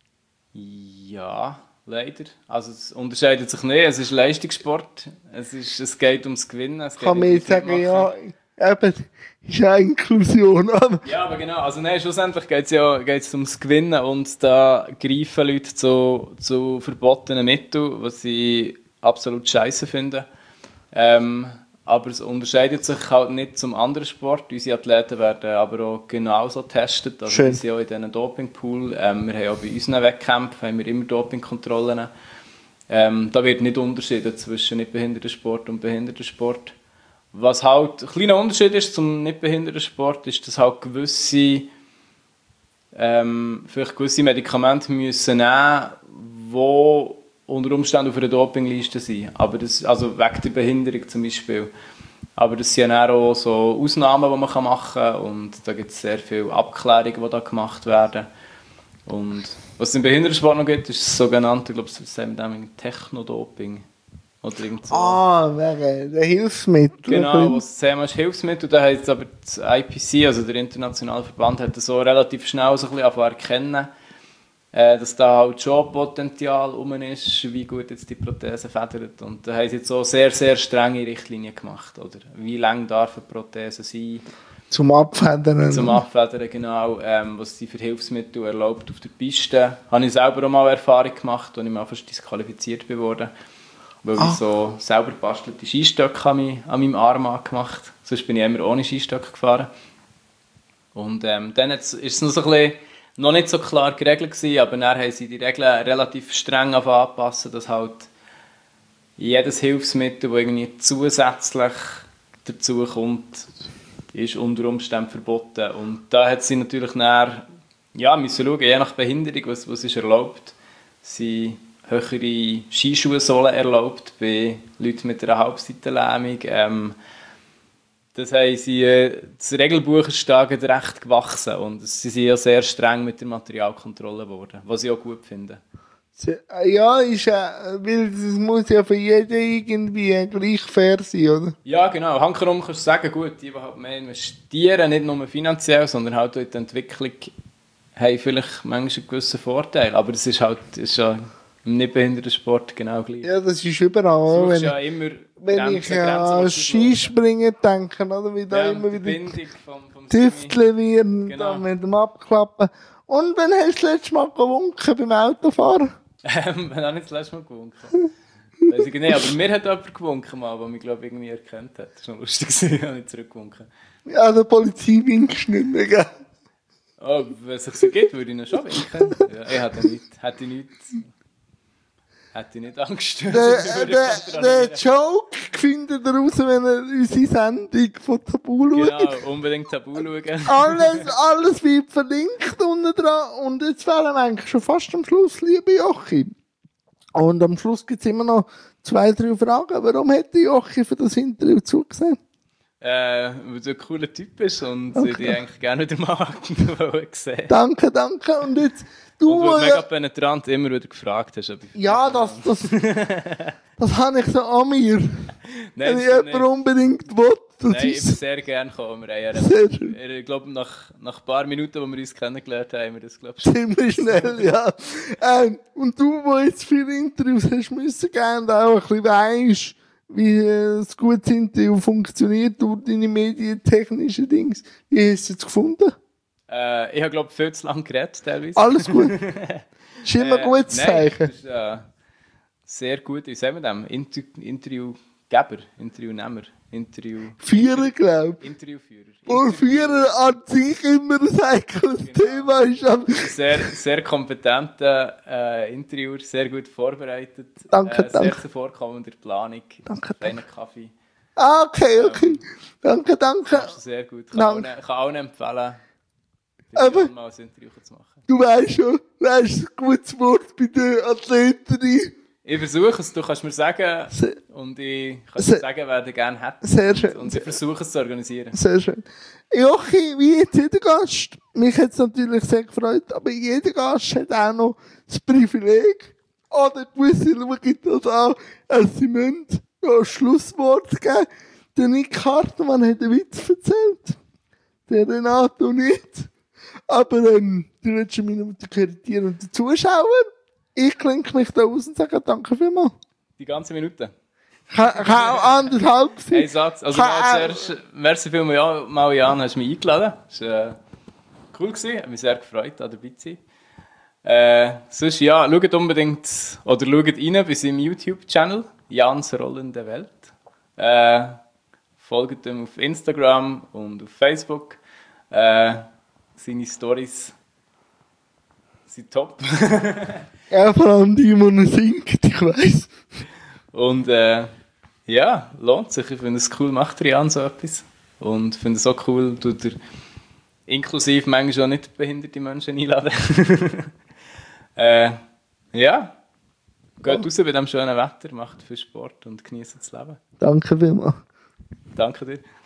S2: Ja, leider. Also es unterscheidet sich nicht. Es ist Leistungssport. Es, ist, es geht ums Gewinnen. Es geht
S1: Kann man jetzt sagen, ja, eben, ist ja Inklusion. Aber
S2: ja, aber genau. Also nein, schlussendlich geht es ja geht's ums Gewinnen und da greifen Leute zu, zu verbotenen Mitteln, was sie absolut scheiße finden. Ähm, aber es unterscheidet sich halt nicht zum anderen Sport. Unsere Athleten werden aber auch genauso getestet. Also wir sind auch in diesem Dopingpool. Ähm, wir haben auch bei unseren Wettkämpfen haben wir immer Dopingkontrollen. Ähm, da wird nicht unterschieden zwischen Nichtbehindertensport und Behindertensport. Was halt ein kleiner Unterschied ist zum Nichtbehindertensport, ist, dass halt gewisse, ähm, vielleicht gewisse Medikamente müssen nehmen, die unter Umständen auf einer Dopingliste sind. Aber das, also wegen der Behinderung zum Beispiel. Aber das sind dann auch so Ausnahmen, die man machen kann. Und da gibt es sehr viele Abklärungen, die da gemacht werden. Und was es im Behindertensport noch gibt, ist das sogenannte, ich glaube, das sagen wir Technodoping. Oder irgend so.
S1: Ah, wäre der Hilfsmittel.
S2: Genau, was das Thema ist Hilfsmittel. Da hat aber das I P C, also der internationale Verband, hat das so relativ schnell so ein bisschen erkennen, äh, dass da halt schon Potenzial rum ist, wie gut jetzt die Prothese federt. Und da haben sie jetzt so sehr, sehr strenge Richtlinien gemacht. Oder wie lang darf eine Prothese sein?
S1: Zum Abfedern.
S2: Zum Abfedern, genau. Ähm, was sie für Hilfsmittel erlaubt auf der Piste. Habe ich selber auch mal Erfahrung gemacht, als ich mal fast disqualifiziert wurde. Weil ah. ich so selber bastelte Skistöcke an, mich, an meinem Arm gemacht habe. Sonst bin ich immer ohne Skistöcke gefahren. Und ähm, dann ist es noch, so ein bisschen, noch nicht so klar geregelt gewesen, aber dann haben sie die Regeln relativ streng anpassen, dass halt jedes Hilfsmittel, das irgendwie zusätzlich dazu kommt, ist unter Umständen verboten. Und da hat sie natürlich dann, ja, müssen schauen, je nach Behinderung, was, was ist erlaubt. Sie höhere Skischuhsohlen erlaubt bei Leuten mit einer Halbseitenlähmung. Ähm, das haben sie, äh, das Regelbuch ist da recht gewachsen und sie sind ja sehr streng mit der Materialkontrolle geworden, was ich auch gut finde.
S1: Ja, ist ja, weil es muss ja für jeden irgendwie gleich fair sein, oder?
S2: Ja, genau. Hankerum kannst du sagen, gut, die, die halt mehr investieren, nicht nur finanziell, sondern halt in die Entwicklung, haben vielleicht manchmal einen gewissen Vorteil. Aber es ist halt ist ja im Nichtbehindertensport genau gleich.
S1: Ja, das ist überall.
S2: Du
S1: Wenn,
S2: ja immer
S1: wenn
S2: Grenzen,
S1: ich an Skispringen denke, oder? Wie da
S2: ja,
S1: immer
S2: die
S1: wieder
S2: vom, vom
S1: Tüfteln werden,
S2: genau.
S1: dann mit dem Abklappen. Und wann hast du das letzte Mal gewunken beim Autofahren?
S2: Ähm, wir haben nicht das letzte Mal gewunken. Weiß ich nicht, aber mir hat jemand gewunken, mal, der mich, glaube ich, irgendwie erkannt hat. Das war noch lustig, ich habe nicht zurückgewunken.
S1: Ja, der Polizei winkst nicht mehr, gell?
S2: Oh, wenn es sich so geht, würde ich ihn schon winken. Ja, ich hätte nicht, hätte nicht, hätte nicht Angst.
S1: Der, der, der Joke findet er raus, wenn er unsere Sendung von Tabu schaut.
S2: Genau, unbedingt Tabu schauen.
S1: Alles, alles wird verlinkt unten dran. Und jetzt wären wir eigentlich schon fast am Schluss, liebe Jochi. Und am Schluss gibt es immer noch zwei, drei Fragen. Warum hätte Jochi für das Interview zugesehen?
S2: Äh, weil du ein cooler Typ bist und okay. Ich dich eigentlich gerne wieder mal sehen.
S1: Danke, danke. Und jetzt, du...
S2: Und weil du mega penetrant immer wieder gefragt hast. Ob ich
S1: ja, das, das, das habe ich so an mir. Nein, wenn ich jemanden unbedingt will.
S2: Nein, ich würde sehr gerne kommen. Wir haben ja, ich, ich glaube, nach, nach ein paar Minuten, wo wir uns kennengelernt haben, haben wir das, glaube ich,
S1: ziemlich schnell, ja. Ähm, und du, der jetzt viele Interviews hast müssen, gerne auch ein bisschen weisst, wie das gute Interview funktioniert durch deine medientechnischen Dings. Wie hast du es gefunden?
S2: Äh, ich habe, glaube ich, viel zu lange geredet, teilweise.
S1: Alles gut. Das ist immer ein gutes Zeichen.
S2: Nein, das ist äh, sehr gut. Wie sagen wir das? Inter Interviewgeber, Interviewnehmer, Interview...
S1: Führer, glaube ich.
S2: Interviewführer.
S1: Und Führer an sich immer ein heikles genau. Thema ist. Aber
S2: sehr, sehr kompetenter äh, Interviewer, sehr gut vorbereitet.
S1: Danke,
S2: äh,
S1: danke.
S2: Sehr zuvorkommende Planung.
S1: Danke,
S2: kleiner
S1: danke.
S2: Kaffee.
S1: Ah, okay, okay. Ähm, danke, danke.
S2: Sehr gut. Kann auch, ne, kann auch empfehlen,
S1: aber
S2: mal ein Interview zu machen.
S1: Du weißt schon, du hast ein gutes Wort bei den Athleten.
S2: Ich versuche es, du kannst mir sagen, sehr, und ich kann dir sagen, wer du gerne hätte.
S1: Sehr schön.
S2: Und ich versuche es zu organisieren.
S1: Sehr schön. Jochi, wie jetzt jeder Gast, mich hat es natürlich sehr gefreut, aber jeder Gast hat auch noch das Privileg, oder gewisse schauen das an, als sie müssen ein Schlusswort geben. Der Nick Hartmann hat einen Witz erzählt. Der Renato nicht. Aber ähm, die letzte Minute gehören dir und den Zuschauern. Ich klinke mich da aus und sage danke vielmals.
S2: Die ganze Minute?
S1: Kann, kann auch anderthalb sein.
S2: Ein Satz. Also mal zuerst, merci vielmals, mal Jan, hast du mich eingeladen. Das war äh, cool gewesen, hat mich sehr gefreut, da dabei zu sein. Äh, sonst, ja, schaut unbedingt, oder schaut rein bei seinem YouTube-Channel, Jans rollende Welt. Äh, folgt ihm auf Instagram und auf Facebook. Äh, seine Storys sind top.
S1: Ja, vor allem die, die er singt, ich weiss.
S2: Und äh, ja, lohnt sich. Ich finde es cool, macht er Jan so etwas. Und finde es auch cool, tut er inklusive manchmal auch nicht behinderte Menschen einladen. äh, ja, geht raus bei diesem schönen Wetter, macht viel Sport und genießt das Leben.
S1: Danke vielmals.
S2: Danke dir.